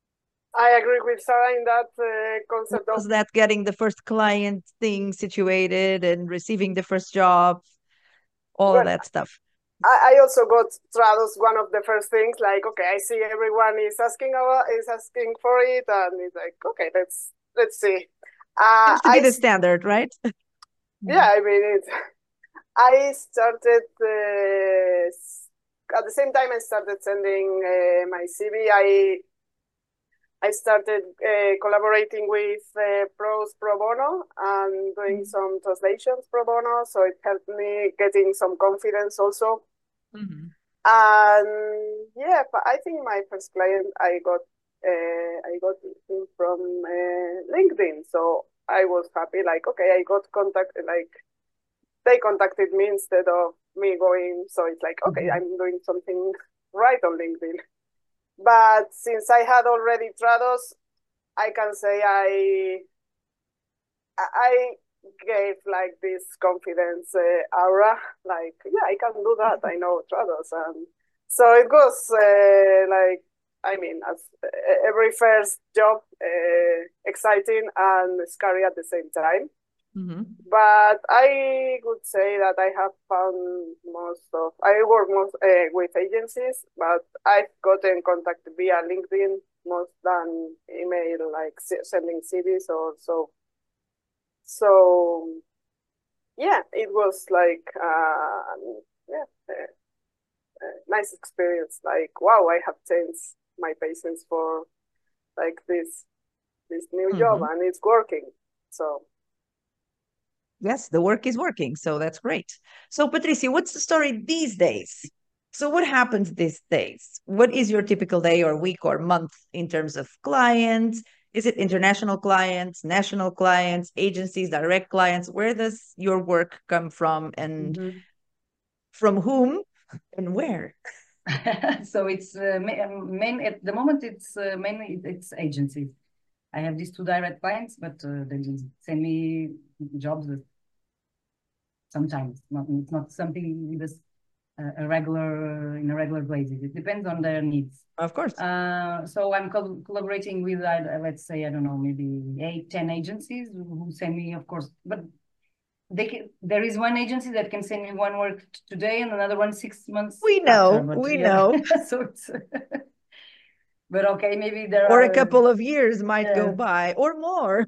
Speaker 7: I agree with Sarah in that uh, concept.
Speaker 4: Was that getting the first client thing situated and receiving the first job, all well, of that stuff?
Speaker 7: I, I also got Trados, one of the first things, like, okay, I see everyone is asking about, is asking for it, and it's like, okay, let's let's see. Uh,
Speaker 4: Seems to be
Speaker 7: I,
Speaker 4: the standard, right?
Speaker 7: Yeah, I mean, it. I started uh, at the same time I started sending uh, my C V. I I started uh, collaborating with uh, pros pro bono and doing mm-hmm. some translations pro bono, so it helped me getting some confidence also. Mm-hmm. And yeah, but I think my first client I got uh, I got him from uh, LinkedIn, so I was happy. Like, okay, I got contacted. Like, they contacted me instead of me going. So it's like, okay, mm-hmm. I'm doing something right on LinkedIn. But since I had already Trados, I can say I I gave like this confidence uh, aura, like, yeah, I can do that. I know Trados. And so it was uh, like, I mean, as uh, every first job, uh, exciting and scary at the same time. Mm-hmm. But I would say that I have found most of, I work most uh, with agencies, but I've gotten contact via LinkedIn most than email, like sending C Vs or so. So, yeah, it was like, uh, yeah, uh, uh, nice experience. Like, wow, I have changed my patience for like this this new
Speaker 4: Mhm.
Speaker 7: job, and it's working. So
Speaker 4: Yes, the work is working, so that's great. So, Patricia, what's the story these days? So, what happens these days? What is your typical day or week or month in terms of clients? Is it international clients, national clients, agencies, direct clients? Where does your work come from, and
Speaker 5: Mhm.
Speaker 4: from whom and where?
Speaker 5: So it's uh, ma- um, main at the moment. It's uh, mainly it- it's agencies. I have these two direct clients, but uh, they just send me jobs that sometimes. Not it's not something with a, s- a- a regular in a regular basis. It depends on their needs.
Speaker 4: Of course.
Speaker 5: Uh, so I'm col collaborating with uh, let's say I don't know maybe eight ten agencies who send me, of course, but they can, there is one agency that can send me one work t- today and another one six months
Speaker 4: We
Speaker 5: after.
Speaker 4: know,
Speaker 5: But
Speaker 4: we
Speaker 5: yeah,
Speaker 4: know.
Speaker 5: so it's but okay, maybe there
Speaker 4: Or a
Speaker 5: are
Speaker 4: couple of years might go
Speaker 5: yeah.
Speaker 4: by, or more.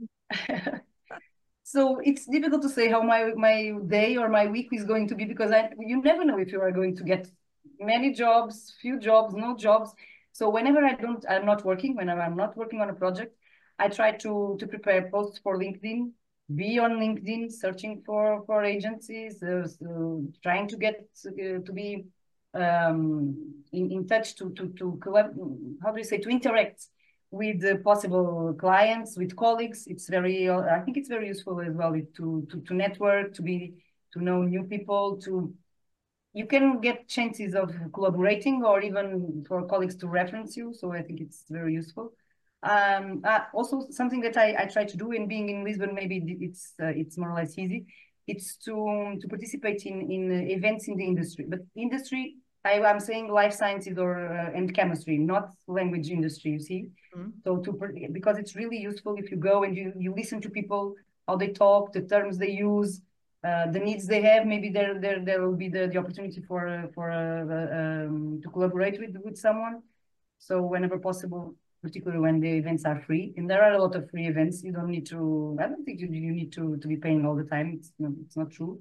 Speaker 5: So it's difficult to say how my my day or my week is going to be, because I you never know if you are going to get many jobs, few jobs, no jobs. So whenever I don't, I'm not working, whenever I'm not working on a project, I try to to prepare posts for LinkedIn, be on LinkedIn, searching for for agencies, uh, so trying to get uh, to be um, in, in touch to to to collab, how do you say, to interact with the possible clients, with colleagues. It's very, uh, I think it's very useful as well to, to, to network, to be, to know new people, to, you can get chances of collaborating or even for colleagues to reference you. So I think it's very useful. Um, uh, also something that I, I try to do, in being in Lisbon, maybe it's, uh, it's more or less easy. It's to, to participate in, in events in the industry, but industry, I, I'm saying life sciences or, uh, and chemistry, not language industry, you see.
Speaker 4: Mhm.
Speaker 5: So to, because it's really useful if you go and you, you listen to people, how they talk, the terms they use, uh, the needs they have. Maybe there there there will be the, the opportunity for uh, for uh, um, to collaborate with with someone. So whenever possible, particularly when the events are free, and there are a lot of free events, you don't need to. I don't think you, you need to to be paying all the time. It's not, it's not true.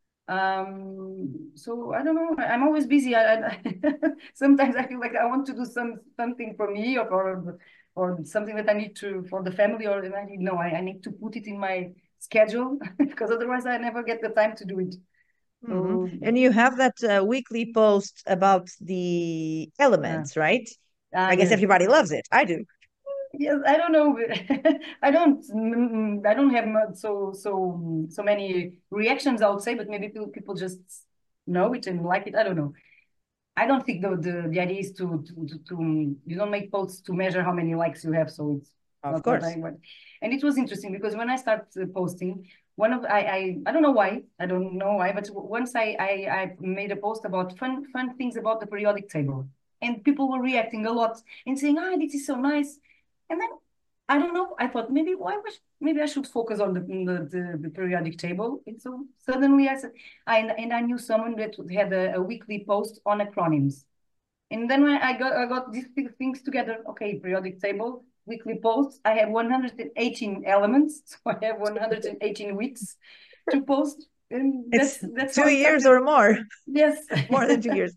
Speaker 5: Um, so I don't know. I'm always busy. I, I sometimes I feel like I want to do some something for me, or for or something that I need to for the family, or I need, no, I, I need to put it in my schedule because otherwise I never get the time to do it.
Speaker 4: Mhm.
Speaker 5: So
Speaker 4: And you have that uh, weekly post about the
Speaker 5: uh,
Speaker 4: elements, right?
Speaker 5: ah
Speaker 4: I guess
Speaker 5: yes.
Speaker 4: everybody loves it. I do.
Speaker 5: Yes, I don't know. I don't. mm, I don't have much, so so so many reactions, I would say, but maybe people people just know it and like it. I don't know. I don't think the the, the idea is to, to to to you don't make posts to measure how many likes you have. So it's
Speaker 4: Of
Speaker 5: not what I
Speaker 4: course.
Speaker 5: want. And it was interesting because when I start uh, posting, one of I I I don't know why, I don't know why, but once I I I made a post about fun fun things about the periodic table, and people were reacting a lot and saying, ah, this is so nice. And then I don't know. I thought maybe why was maybe I should focus on the the, the, the periodic table. And so suddenly I said, I, and I knew someone that had a, a weekly post on acronyms. And then when I got I got these things together. Okay, periodic table, weekly posts. I have one hundred eighteen elements, so I have one hundred eighteen weeks to post, and
Speaker 4: It's
Speaker 5: that's that's how
Speaker 4: two
Speaker 5: I
Speaker 4: years
Speaker 5: started.
Speaker 4: or more,
Speaker 5: Yes,
Speaker 4: more than two years.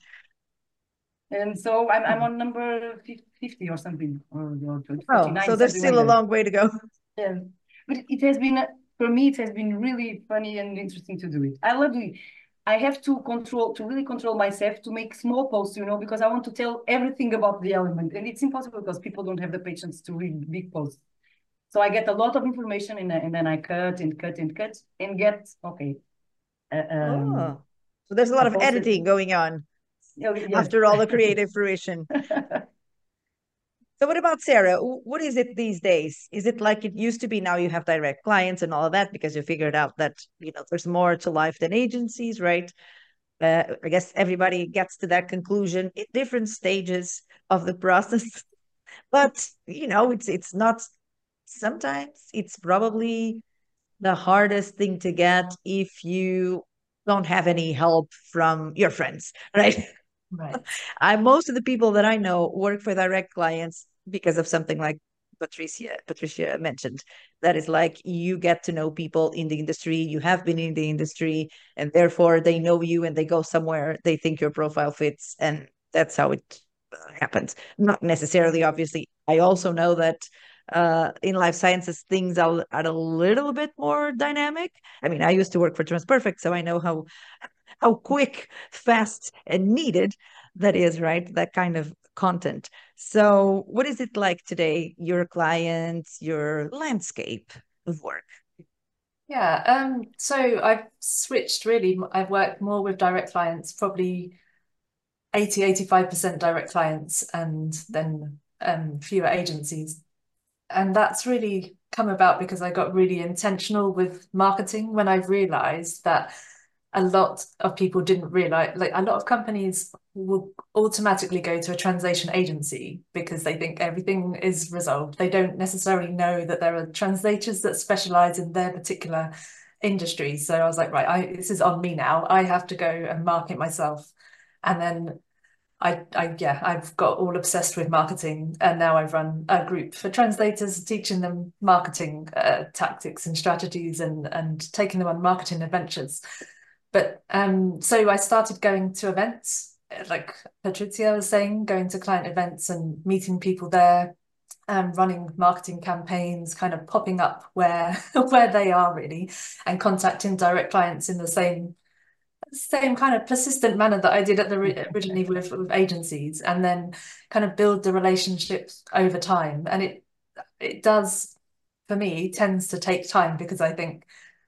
Speaker 5: and so I'm I'm
Speaker 4: Hmm.
Speaker 5: on number fifty or something, or, or
Speaker 4: Oh,
Speaker 5: forty-nine,
Speaker 4: so there's
Speaker 5: something like
Speaker 4: still a
Speaker 5: that.
Speaker 4: long way to go.
Speaker 5: Yeah, but it has been for me. It has been really funny and interesting to do it. I love doing. I have to control to really control myself to make small posts, you know, because I want to tell everything about the element, and it's impossible because people don't have the patience to read big posts. So I get a lot of information, and, and then I cut and cut and cut and get okay. Uh, um,
Speaker 4: Oh, so there's a lot
Speaker 5: a
Speaker 4: of
Speaker 5: post that
Speaker 4: editing going on
Speaker 5: yeah, yes.
Speaker 4: after all the creative fruition. So what about Sarah? W- What is it these days? Is it like it used to be? Now you have direct clients and all of that because you figured out that, you know, there's more to life than agencies, right? Uh, I guess everybody gets to that conclusion at different stages of the process. But, you know, it's it's not, sometimes it's probably the hardest thing to get if you don't have any help from your friends, right?
Speaker 6: Right.
Speaker 4: I most of the people that I know work for direct clients because of something like Patricia Patricia mentioned. That is like you get to know people in the industry, you have been in the industry, and therefore they know you and they go somewhere, they think your profile fits, and that's how it uh, happens. Not necessarily, obviously. I also know that Uh, in life sciences, things are, are a little bit more dynamic. I mean, I used to work for TransPerfect, so I know how how quick, fast, and needed that is, right? That kind of content. So, what is it like today? Your clients, your landscape of work?
Speaker 6: Yeah, um, so I've switched really. I've worked more with direct clients, probably eighty, eighty-five percent direct clients, and then um, fewer agencies. And that's really come about because I got really intentional with marketing when I realized that a lot of people didn't realize, like a lot of companies will automatically go to a translation agency because they think everything is resolved. They don't necessarily know that there are translators that specialize in their particular industry. So I was like, right, I, this is on me now. I have to go and market myself. And then I, I, yeah, I've got all obsessed with marketing, and now I've run a group for translators, teaching them marketing uh, tactics and strategies, and and taking them on marketing adventures. But um, so I started going to events, like Patrizia was saying, going to client events and meeting people there, and running marketing campaigns, kind of popping up where where they are really, and contacting direct clients in the same same kind of persistent manner that I did at the originally with, with agencies, and then kind of build the relationships over time. And it it does, for me, tends to take time, because I think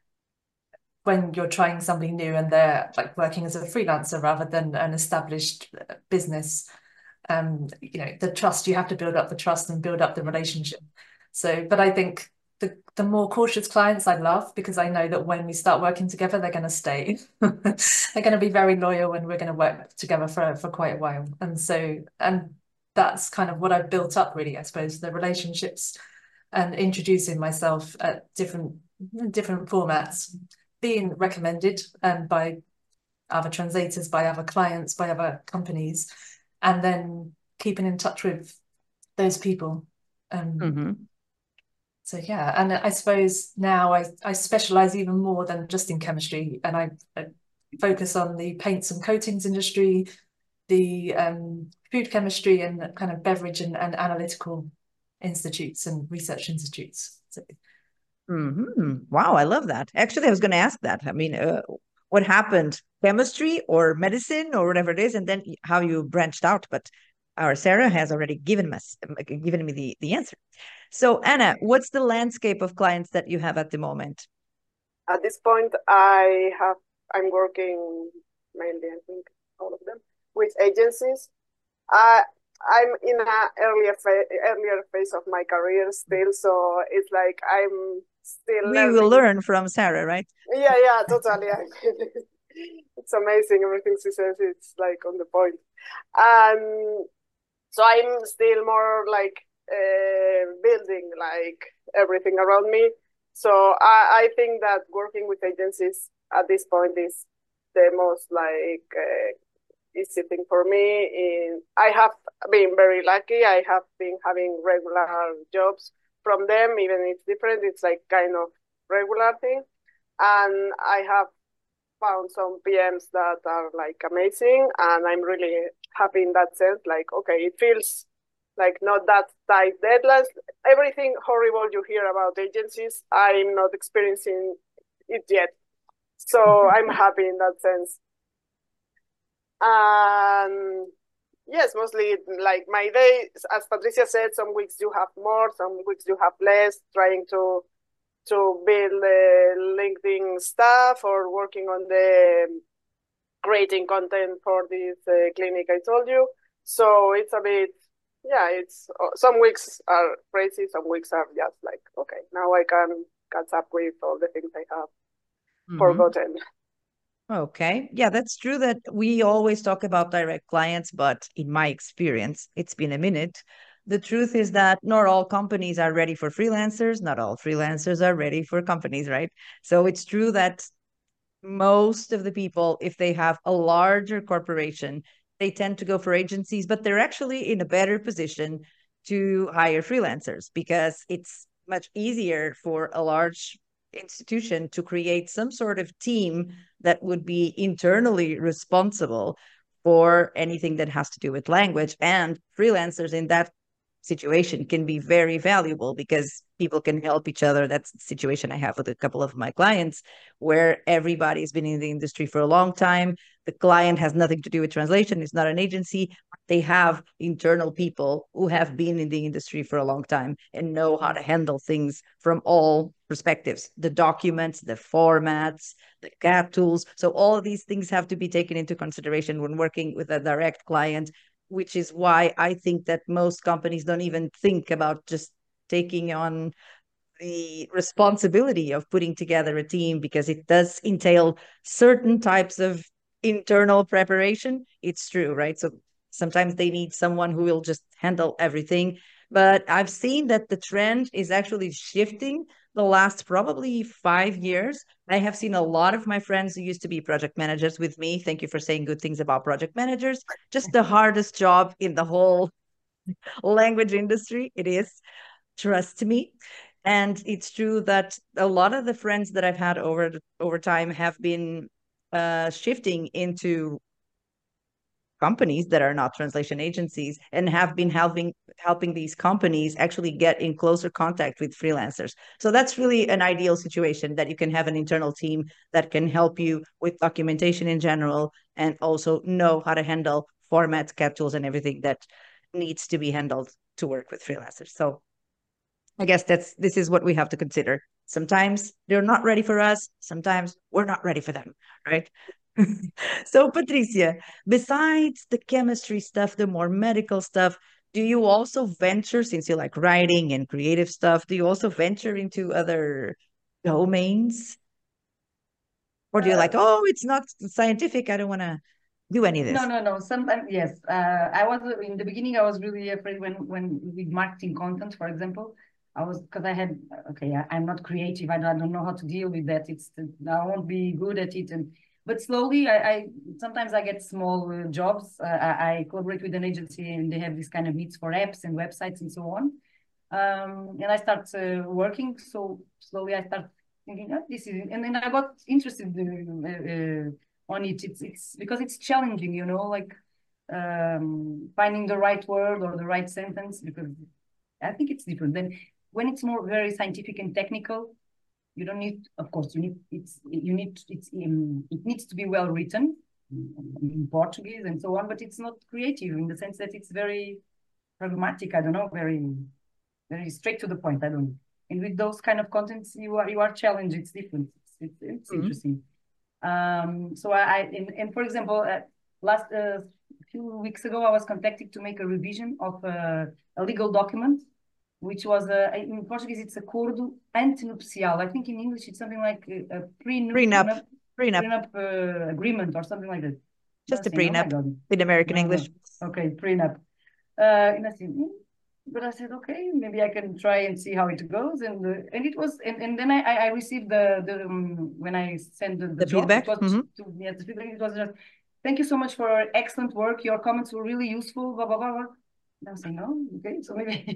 Speaker 6: when you're trying something new and they're like working as a freelancer rather than an established business, um, you know, the trust, you have to build up the trust and build up the relationship. So, but I think the, the more cautious clients I love, because I know that when we start working together, they're going to stay. They're going to be very loyal, and we're going to work together for, for quite a while. And so, and that's kind of what I've built up, really, I suppose, the relationships and introducing myself at different different formats, being recommended um, by other translators, by other clients, by other companies, and then keeping in touch with those people. Um,
Speaker 4: Mm-hmm.
Speaker 6: So yeah, and I suppose now I, I specialize even more than just in chemistry, and I, I focus on the paints and coatings industry, the um, food chemistry, and kind of beverage and, and analytical institutes and research institutes. So,
Speaker 4: Mm-hmm. Wow, I love that. Actually, I was going to ask that. I mean, uh, what happened? Chemistry or medicine or whatever it is, and then how you branched out. But our Sarah has already given us given me the, the answer. So, Anna, what's the landscape of clients that you have at the moment?
Speaker 7: At this point, I have I'm working mainly, I think, all of them with agencies. Uh, I'm in an earlier fa- earlier phase of my career still, so it's like I'm still
Speaker 4: We
Speaker 7: learning.
Speaker 4: will learn from Sarah, right?
Speaker 7: Yeah, yeah, totally. I mean, it's amazing. Everything she says, it's like on the point. Um, so I'm still more like uh, building like everything around me. So I, I think that working with agencies at this point is the most like uh, easy thing for me. In I have been very lucky. I have been having regular jobs from them, even if it's different. It's like kind of regular thing, and I have found some P Ms that are like amazing, and I'm really happy in that sense. Like, okay, it feels like not that tight deadlines. Everything horrible you hear about agencies, I'm not experiencing it yet. So I'm happy in that sense. And yes, mostly like my day, as Patricia said, some weeks you have more, some weeks you have less, trying to to build the LinkedIn stuff or working on the creating content for this uh, clinic I told you. So it's a bit, yeah, it's some weeks are crazy, some weeks are just like, okay, now I can catch up with all the things I have mm-hmm. forgotten.
Speaker 4: Okay. Yeah, that's true that we always talk about direct clients, but in my experience, it's been a minute. The truth is that not all companies are ready for freelancers. Not all freelancers are ready for companies, right? So it's true that most of the people, if they have a larger corporation, they tend to go for agencies, but they're actually in a better position to hire freelancers because it's much easier for a large institution to create some sort of team that would be internally responsible for anything that has to do with language. And freelancers in that situation can be very valuable because people can help each other. That's the situation I have with a couple of my clients, where everybody's been in the industry for a long time. The client has nothing to do with translation. It's not an agency. They have internal people who have been in the industry for a long time and know how to handle things from all perspectives, the documents, the formats, the C A D tools. So all of these things have to be taken into consideration when working with a direct client, which is why I think that most companies don't even think about just taking on the responsibility of putting together a team, because it does entail certain types of internal preparation. It's true, right? So sometimes they need someone who will just handle everything. But I've seen that the trend is actually shifting the last probably five years. I have seen a lot of my friends who used to be project managers with me. Thank you for saying good things about project managers. Just the hardest job in the whole language industry. It is, trust me. And it's true that a lot of the friends that I've had over over time have been uh, shifting into companies that are not translation agencies, and have been helping helping these companies actually get in closer contact with freelancers. So that's really an ideal situation, that you can have an internal team that can help you with documentation in general, and also know how to handle formats, C A D tools, and everything that needs to be handled to work with freelancers. So I guess that's this is what we have to consider. Sometimes they're not ready for us. Sometimes we're not ready for them, right? So, Patricia, besides the chemistry stuff, the more medical stuff, do you also venture, since you like writing and creative stuff, do you also venture into other domains? Or do you like, oh, it's not scientific, I don't want to do any of this?
Speaker 5: No, no, no. Sometimes, yes. Uh, I was in the beginning, I was really afraid when, when with marketing content, for example. I was, because I had, okay, I, I'm not creative. I don't, I don't know how to deal with that. It's, I won't be good at it. And But slowly, I, I sometimes I get small uh, jobs. Uh, I, I collaborate with an agency, and they have this kind of meets for apps and websites and so on. Um, and I start uh, working. So slowly, I start thinking, oh, this is, and then I got interested uh, uh, on it. It's it's because it's challenging, you know, like um, finding the right word or the right sentence. Because I think it's different. Then when it's more very scientific and technical, you don't need, of course, you need it's you need it's um, it needs to be well written in Portuguese and so on, but it's not creative in the sense that it's very pragmatic. I don't know, very very straight to the point. I don't know. And with those kind of contents, you are you are challenged. It's different. It's it's, it's mm-hmm. interesting. Um, so I, I and, and for example, uh, last uh, few weeks ago, I was contacted to make a revision of uh, a legal document, which was a, in Portuguese, it's acordo antenupcial. I think in English, it's something like a, a prenup,
Speaker 4: prenup, prenup,
Speaker 5: prenup uh, agreement or something like that.
Speaker 4: Just a prenup oh in American no, English.
Speaker 5: No. Okay, prenup. Uh, and I said, mm. But I said, okay, maybe I can try and see how it goes. And uh, and it was, and, and then I I received the the um, when I sent the, the,
Speaker 4: the
Speaker 5: job,
Speaker 4: feedback.
Speaker 5: It was
Speaker 4: mm-hmm.
Speaker 5: to, yeah, the feedback. It was just, thank you so much for your excellent work. Your comments were really useful. Blah blah blah. blah. I was saying, no, okay, so maybe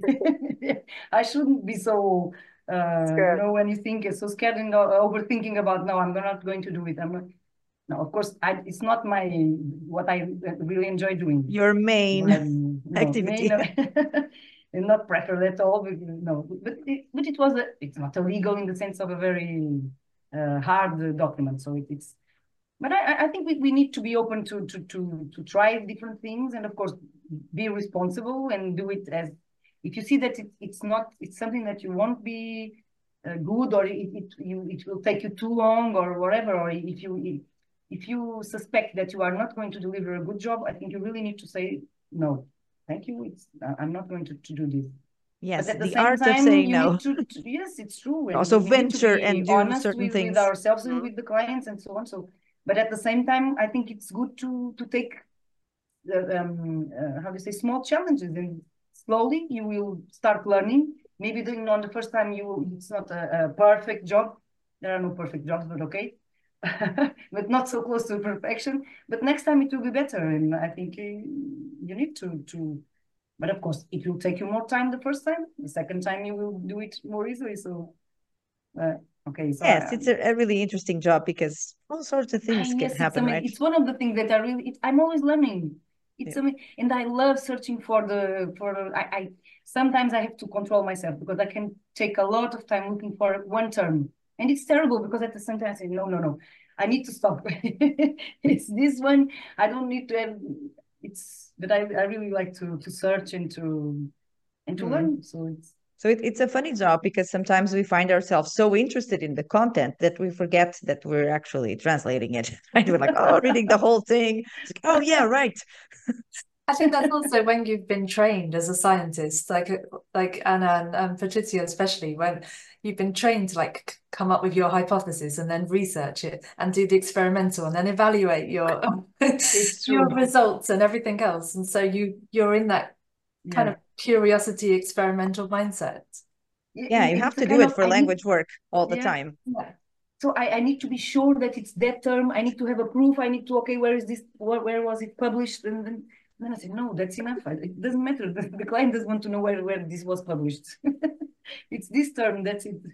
Speaker 5: I shouldn't be so, uh, you know, when you think it's so scared and uh, overthinking about, no, I'm not going to do it. I'm not, no, of course, I, it's not my, what I really enjoy doing.
Speaker 4: Your main um, no, activity.
Speaker 5: Main, and not preferred at all, but, no, but it, but it was, a, it's not illegal in the sense of a very uh, hard document, so it, it's, but I, I think we, we need to be open to, to, to, to try different things, and of course, be responsible and do it as, if you see that it, it's not, it's something that you won't be uh, good, or it, it, you, it will take you too long or whatever, or if you, if you suspect that you are not going to deliver a good job, I think you really need to say, no, thank you, it's, I'm not going to, to do this.
Speaker 4: Yes,
Speaker 5: but at
Speaker 4: the,
Speaker 5: the same
Speaker 4: art
Speaker 5: time,
Speaker 4: of saying
Speaker 5: you
Speaker 4: no.
Speaker 5: Need to, to, yes, it's true. And
Speaker 4: also
Speaker 5: we
Speaker 4: venture
Speaker 5: need to be
Speaker 4: and do
Speaker 5: honest
Speaker 4: certain
Speaker 5: with,
Speaker 4: things.
Speaker 5: with ourselves and
Speaker 4: mm-hmm.
Speaker 5: with the clients and so on. So, but at the same time, I think it's good to to take the um, uh, how do you say, small challenges, and slowly you will start learning. Maybe then on the first time you it's not a, a perfect job. There are no perfect jobs, but okay, but not so close to perfection. But next time it will be better, and I think uh, you need to to. But of course, it will take you more time the first time. The second time you will do it more easily. So, uh, okay. So
Speaker 4: yes,
Speaker 5: I,
Speaker 4: it's a, a really interesting job because all sorts of things
Speaker 5: yes,
Speaker 4: can happen,
Speaker 5: it's,
Speaker 4: right?
Speaker 5: It's one of the things that I really, it, I'm always learning. It's
Speaker 4: Yeah.
Speaker 5: amazing, and I love searching for the for. I, I sometimes I have to control myself because I can take a lot of time looking for one term, and it's terrible because at the same time I say no, no, no, I need to stop. It's this one. I don't need to have. It's but I I really like to to search and to and to
Speaker 4: Mm.
Speaker 5: learn. So it's
Speaker 4: So it, it's a funny job because sometimes we find ourselves so interested in the content that we forget that we're actually translating it. Right? We're like, oh, reading the whole thing. It's like, oh yeah, right.
Speaker 6: I think that's also when you've been trained as a scientist, like like Anna and um, Patricia especially, when you've been trained to like c- come up with your hypothesis and then research it and do the experimental and then evaluate your
Speaker 5: it's
Speaker 6: your
Speaker 5: true.
Speaker 6: results and everything else. And so you you're in that kind
Speaker 5: Yeah.
Speaker 6: of curiosity experimental mindset.
Speaker 5: Yeah,
Speaker 4: Yeah,
Speaker 5: and,
Speaker 4: you
Speaker 5: and
Speaker 4: have
Speaker 5: it's a
Speaker 4: to do
Speaker 5: kind
Speaker 4: it
Speaker 5: of
Speaker 4: for
Speaker 5: I need
Speaker 4: language work all the
Speaker 5: yeah.
Speaker 4: time.
Speaker 5: Yeah. So I, I need to be sure that it's that term. I need to have a proof. I need to, okay, where is this? Where, where was it published? And then, then I said, no, that's enough. I, it doesn't matter. The, the client doesn't want to know where, where this was published. It's this term, that's it.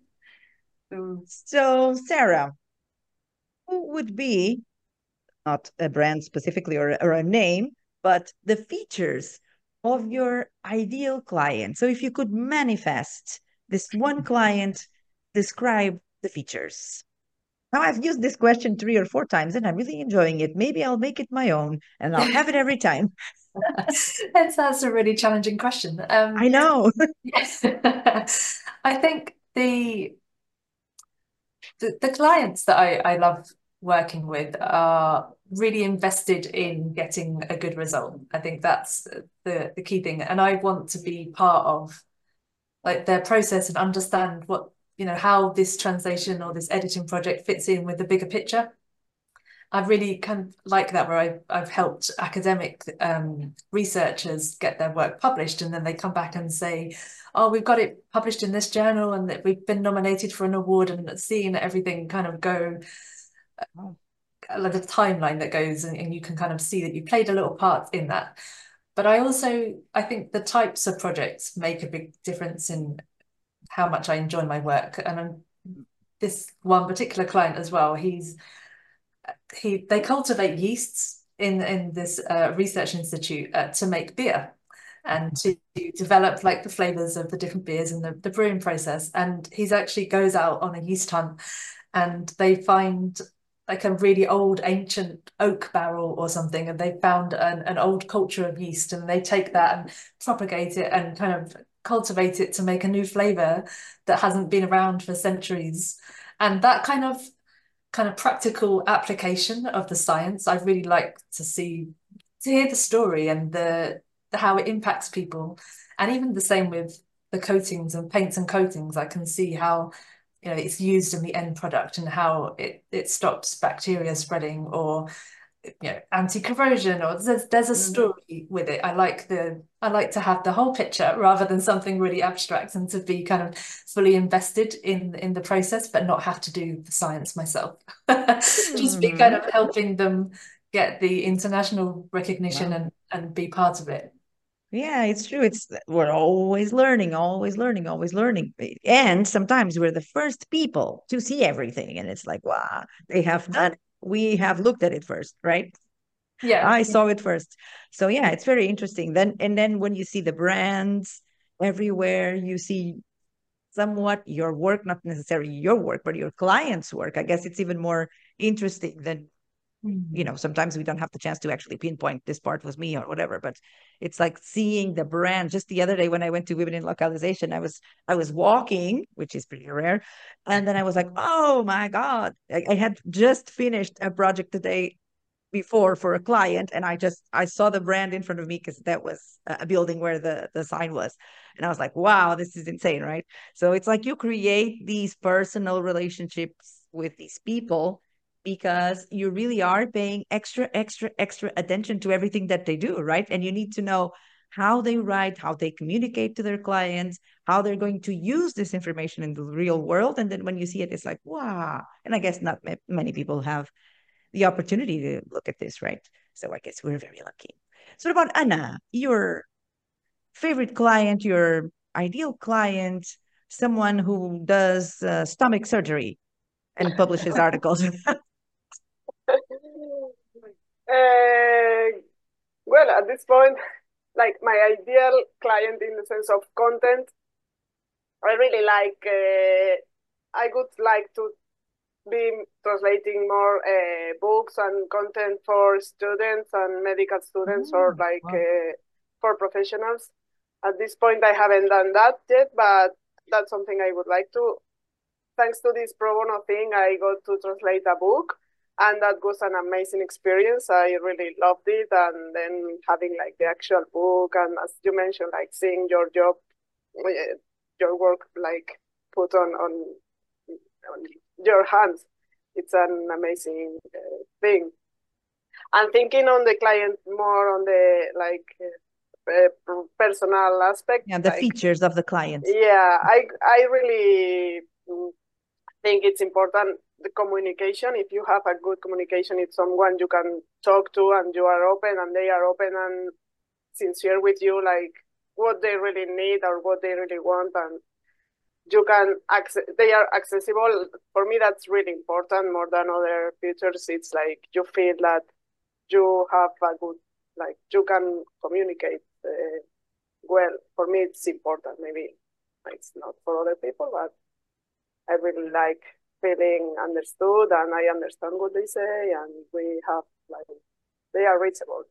Speaker 5: So,
Speaker 4: So, Sarah, who would be not a brand specifically or, or a name, but the features of your ideal client? So, if you could manifest this one client, describe the features. Now, I've used this question three or four times and I'm really enjoying it. Maybe I'll make it my own and I'll have it every time.
Speaker 6: That's that's a really challenging question. Um,
Speaker 4: I know.
Speaker 6: yes. I think the, the the clients that I, I love working with are really invested in getting a good result. I think that's the the key thing. And I want to be part of like their process and understand what, you know, how this translation or this editing project fits in with the bigger picture. I really kind of like that where I've, I've helped academic um, researchers get their work published and then they come back and say, oh, we've got it published in this journal and that we've been nominated for an award, and seeing everything kind of go, uh, like the timeline that goes, and, and you can kind of see that you played a little part in that. But I also, I think the types of projects make a big difference in how much I enjoy my work. And I'm, this one particular client as well, he's he they cultivate yeasts in in this uh, research institute uh, to make beer and to, to develop like the flavors of the different beers in the, the brewing process. And he's actually goes out on a yeast hunt and they find like a really old ancient oak barrel or something, and they found an, an old culture of yeast, and they take that and propagate it and kind of cultivate it to make a new flavor that hasn't been around for centuries. And that kind of kind of practical application of the science, I really like to see, to hear the story and the, the how it impacts people. And even the same with the coatings and paints and coatings, I can see how, you know, it's used in the end product and how it it stops bacteria spreading, or you know, anti-corrosion, or there's there's a story with it. I like the I like to have the whole picture rather than something really abstract, and to be kind of fully invested in in the process, but not have to do the science myself. Just be kind
Speaker 4: Mhm.
Speaker 6: of helping them get the international recognition
Speaker 4: Wow.
Speaker 6: and and be part of it.
Speaker 4: Yeah, it's true. It's we're always learning, always learning, always learning. And sometimes we're the first people to see everything. And it's like, wow, they have done it. We have looked at it first, right?
Speaker 6: Yeah.
Speaker 4: I saw it first. So yeah, it's very interesting. Then and then when you see the brands everywhere, you see somewhat your work, not necessarily your work, but your client's work. I guess it's even more interesting than, you know, sometimes we don't have the chance to actually pinpoint this part was me or whatever, but it's like seeing the brand. Just the other day when I went to Women in Localization, I was I was walking, which is pretty rare, and then I was like, oh my God, I, I had just finished a project today before for a client, and I just I saw the brand in front of me because that was a building where the the sign was, and I was like, wow, this is insane, right? So it's like you create these personal relationships with these people because you really are paying extra extra extra attention to everything that they do, right? And you need to know how they write, how they communicate to their clients, how they're going to use this information in the real world. And then when you see it, it's like, wow. And I guess not many people have the opportunity to look at this, right? So I guess we're very lucky. So what about Anna, your favorite client, your ideal client, someone who does uh, stomach surgery and publishes articles?
Speaker 7: Uh, Well, at this point, like my ideal client in the sense of content, I really like, uh, I would like to be translating more uh, books and content for students and medical students
Speaker 4: Oh,
Speaker 7: or like
Speaker 4: wow.
Speaker 7: uh, for professionals. At this point, I haven't done that yet, but that's something I would like to. Thanks to this pro bono thing, I got to translate a book, and that was an amazing experience. I really loved it, and then having like the actual book, and as you mentioned, like seeing your job, uh, your work like put on on, on your hands, it's an amazing uh, thing. And thinking on the client more on the like uh, personal aspect,
Speaker 4: Yeah, the
Speaker 7: like
Speaker 4: features of the client.
Speaker 7: yeah, I I really mm, think it's important the communication. If you have a good communication, it's someone you can talk to and you are open and they are open and sincere with you, like what they really need or what they really want, and you can access, they are accessible. For me, that's really important more than other features. It's like you feel that you have a good, like you can communicate uh, well. For me, it's important. Maybe it's not for other people, but I really like feeling understood and I understand what they say and we have like, they are reachable,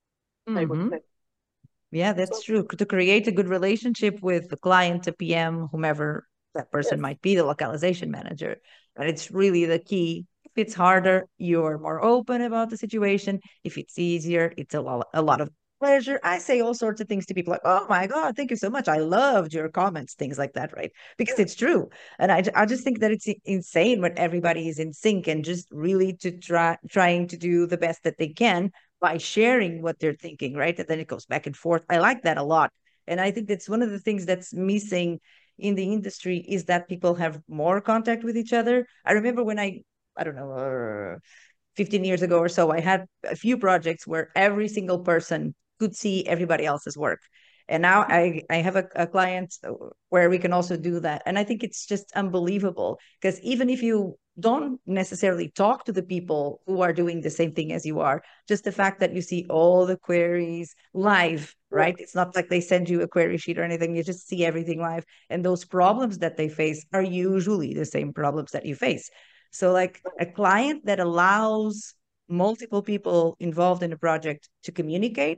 Speaker 7: I would
Speaker 4: Mm-hmm.
Speaker 7: say.
Speaker 4: Yeah, that's
Speaker 7: So,
Speaker 4: true. To create a good relationship with the client, the P M, whomever that person
Speaker 7: yes,
Speaker 4: might be, the localization manager. And it's really the key. If it's harder, you're more open about the situation. If it's easier, it's a lot, a lot of pleasure. I say all sorts of things to people like, oh my God, thank you so much. I loved your comments, things like that, right? Because
Speaker 7: yes,
Speaker 4: it's true. And I, I just think that it's insane when everybody is in sync and just really to try trying to do the best that they can by sharing what they're thinking, right? And then it goes back and forth. I like that a lot. And I think that's one of the things that's missing in the industry is that people have more contact with each other. I remember when I, I don't know, uh, fifteen years ago or so, I had a few projects where every single person could see everybody else's work. And now I, I have a, a client where we can also do that. And I think it's just unbelievable because even if you don't necessarily talk to the people who are doing the same thing as you are, just the fact that you see all the queries live,
Speaker 7: yeah,
Speaker 4: right? It's not like they send you a query sheet or anything. You just see everything live. And those problems that they face are usually the same problems that you face. So, like a client that allows multiple people involved in a project to communicate,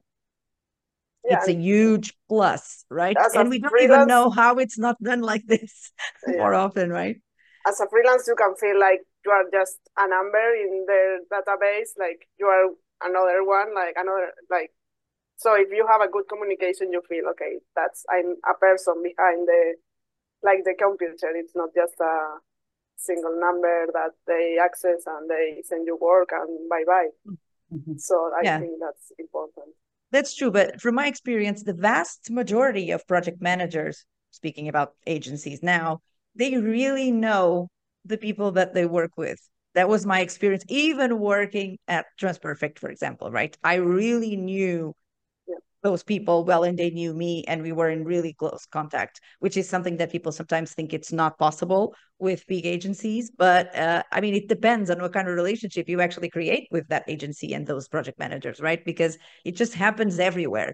Speaker 7: yeah.
Speaker 4: it's a
Speaker 7: And
Speaker 4: huge plus, right?
Speaker 7: as a
Speaker 4: And we don't even
Speaker 7: freelance,
Speaker 4: know how it's not done like this more
Speaker 7: yeah,
Speaker 4: often, right?
Speaker 7: as a freelance, you can feel like you are just a number in their database, like you are another one, like another, like, so if you have a good communication, you feel, okay, that's, I'm a person behind the, like the computer. It's not just a single number that they access and they send you work and bye bye.
Speaker 5: Mhm.
Speaker 7: So I
Speaker 4: Yeah,
Speaker 7: think that's important.
Speaker 4: that's true. But from my experience, the vast majority of project managers, speaking about agencies now, they really know the people that they work with. That was my experience, even working at TransPerfect, for example, right? I really knew
Speaker 7: Yeah,
Speaker 4: those people well and they knew me and we were in really close contact, which is something that people sometimes think it's not possible with big agencies. But uh, I mean, it depends on what kind of relationship you actually create with that agency and those project managers, right? Because it just happens everywhere.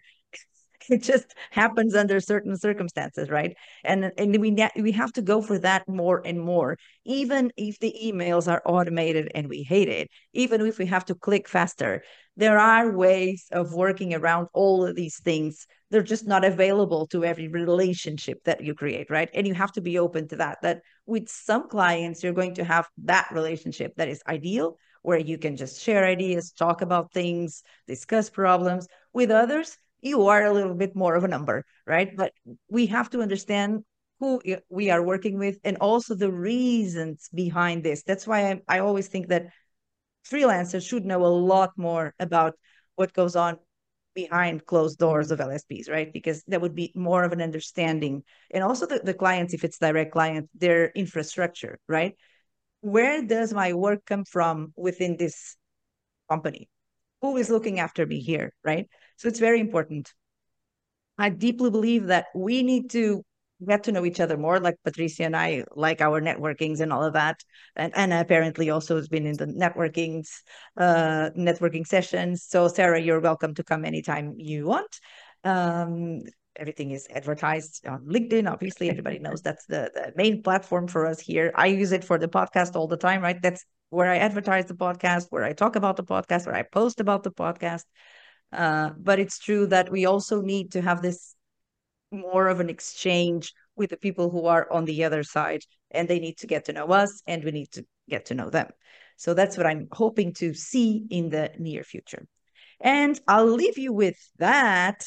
Speaker 4: It just happens under certain circumstances, right? And and we we have to go for that more and more, even if the emails are automated and we hate it, even if we have to click faster. There are ways of working around all of these things. They're just not available to every relationship that you create, right? And you have to be open to that. That with some clients, you're going to have that relationship that is ideal, where you can just share ideas, talk about things, discuss problems. With others, you are a little bit more of a number, right? But we have to understand who we are working with and also the reasons behind this. That's why I, I always think that freelancers should know a lot more about what goes on behind closed doors of L S Ps, right? Because that would be more of an understanding. And also the, the clients, if it's direct client, their infrastructure, right? Where does my work come from within this company? Who is looking after me here, right? So it's very important. I deeply believe that we need to get to know each other more, like Patricia and I like our networkings and all of that. And Anna apparently also has been in the networkings, uh, networking sessions. So Sarah, you're welcome to come anytime you want. Um, everything is advertised on LinkedIn. Obviously, everybody knows that's the, the main platform for us here. I use it for the podcast all the time, right? That's where I advertise the podcast, where I talk about the podcast, where I post about the podcast. Uh, but it's true that we also need to have this more of an exchange with the people who are on the other side, and they need to get to know us and we need to get to know them. So that's what I'm hoping to see in the near future. And I'll leave you with that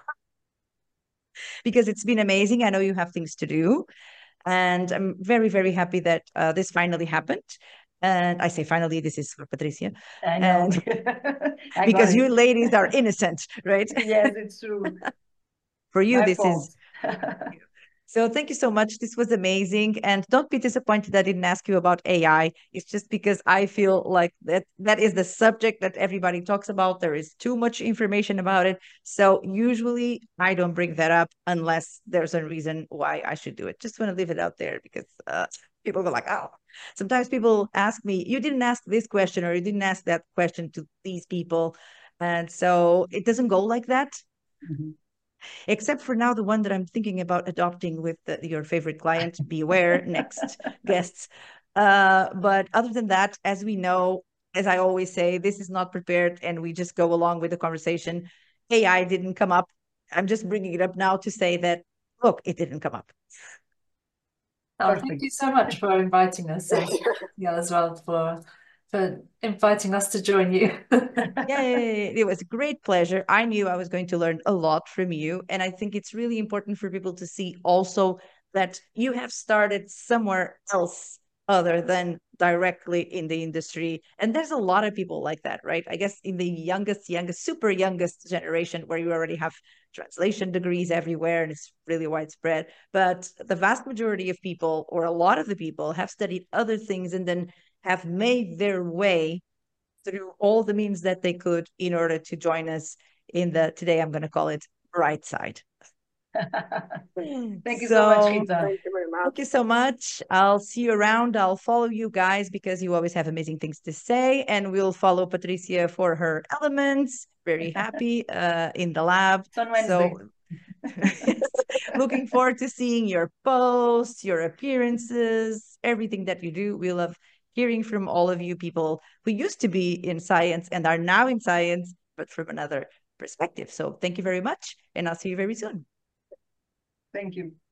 Speaker 4: because it's been amazing. I know you have things to do, and I'm very, very happy that uh, this finally happened. And I say finally, this is for Patricia.
Speaker 5: I know.
Speaker 4: And
Speaker 5: I
Speaker 4: because
Speaker 5: got
Speaker 4: you
Speaker 5: it.
Speaker 4: ladies are innocent, right?
Speaker 5: Yes, it's true.
Speaker 4: For you,
Speaker 5: My
Speaker 4: this
Speaker 5: fault.
Speaker 4: is. So thank you so much. This was amazing. And don't be disappointed I didn't ask you about A I. It's just because I feel like that that is the subject that everybody talks about. There is too much information about it. So usually I don't bring that up unless there's a reason why I should do it. Just want to leave it out there because uh, people go like, oh, sometimes people ask me, you didn't ask this question or you didn't ask that question to these people. And so it doesn't go like that.
Speaker 5: Mm-hmm.
Speaker 4: Except for now, the one that I'm thinking about adopting with the, your favorite client, Beware, next guests. Uh, but other than that, as we know, as I always say, this is not prepared and we just go along with the conversation. A I didn't come up. I'm just bringing it up now to say that, look, it didn't come up.
Speaker 6: Oh, thank you so much for inviting us, and yeah, as well for for inviting us to join you.
Speaker 4: Yay! It was a great pleasure. I knew I was going to learn a lot from you, and I think it's really important for people to see also that you have started somewhere else other than directly in the industry. And there's a lot of people like that, right? I guess in the youngest, youngest, super youngest generation where you already have translation degrees everywhere and it's really widespread. But the vast majority of people, or a lot of the people, have studied other things and then have made their way through all the means that they could in order to join us in the, today I'm going to call it, bright side.
Speaker 5: Thank you
Speaker 4: so,
Speaker 5: so much, Rita.
Speaker 7: Thank you very much.
Speaker 4: Thank you so much. I'll see you around. I'll follow you guys because you always have amazing things to say. And we'll follow Patricia for her elements. Very happy uh, in the lab.
Speaker 5: It's on Wednesday.
Speaker 4: So looking forward to seeing your posts, your appearances, everything that you do. We love hearing from all of you people who used to be in science and are now in science, but from another perspective. So thank you very much. And I'll see you very soon.
Speaker 5: Thank you.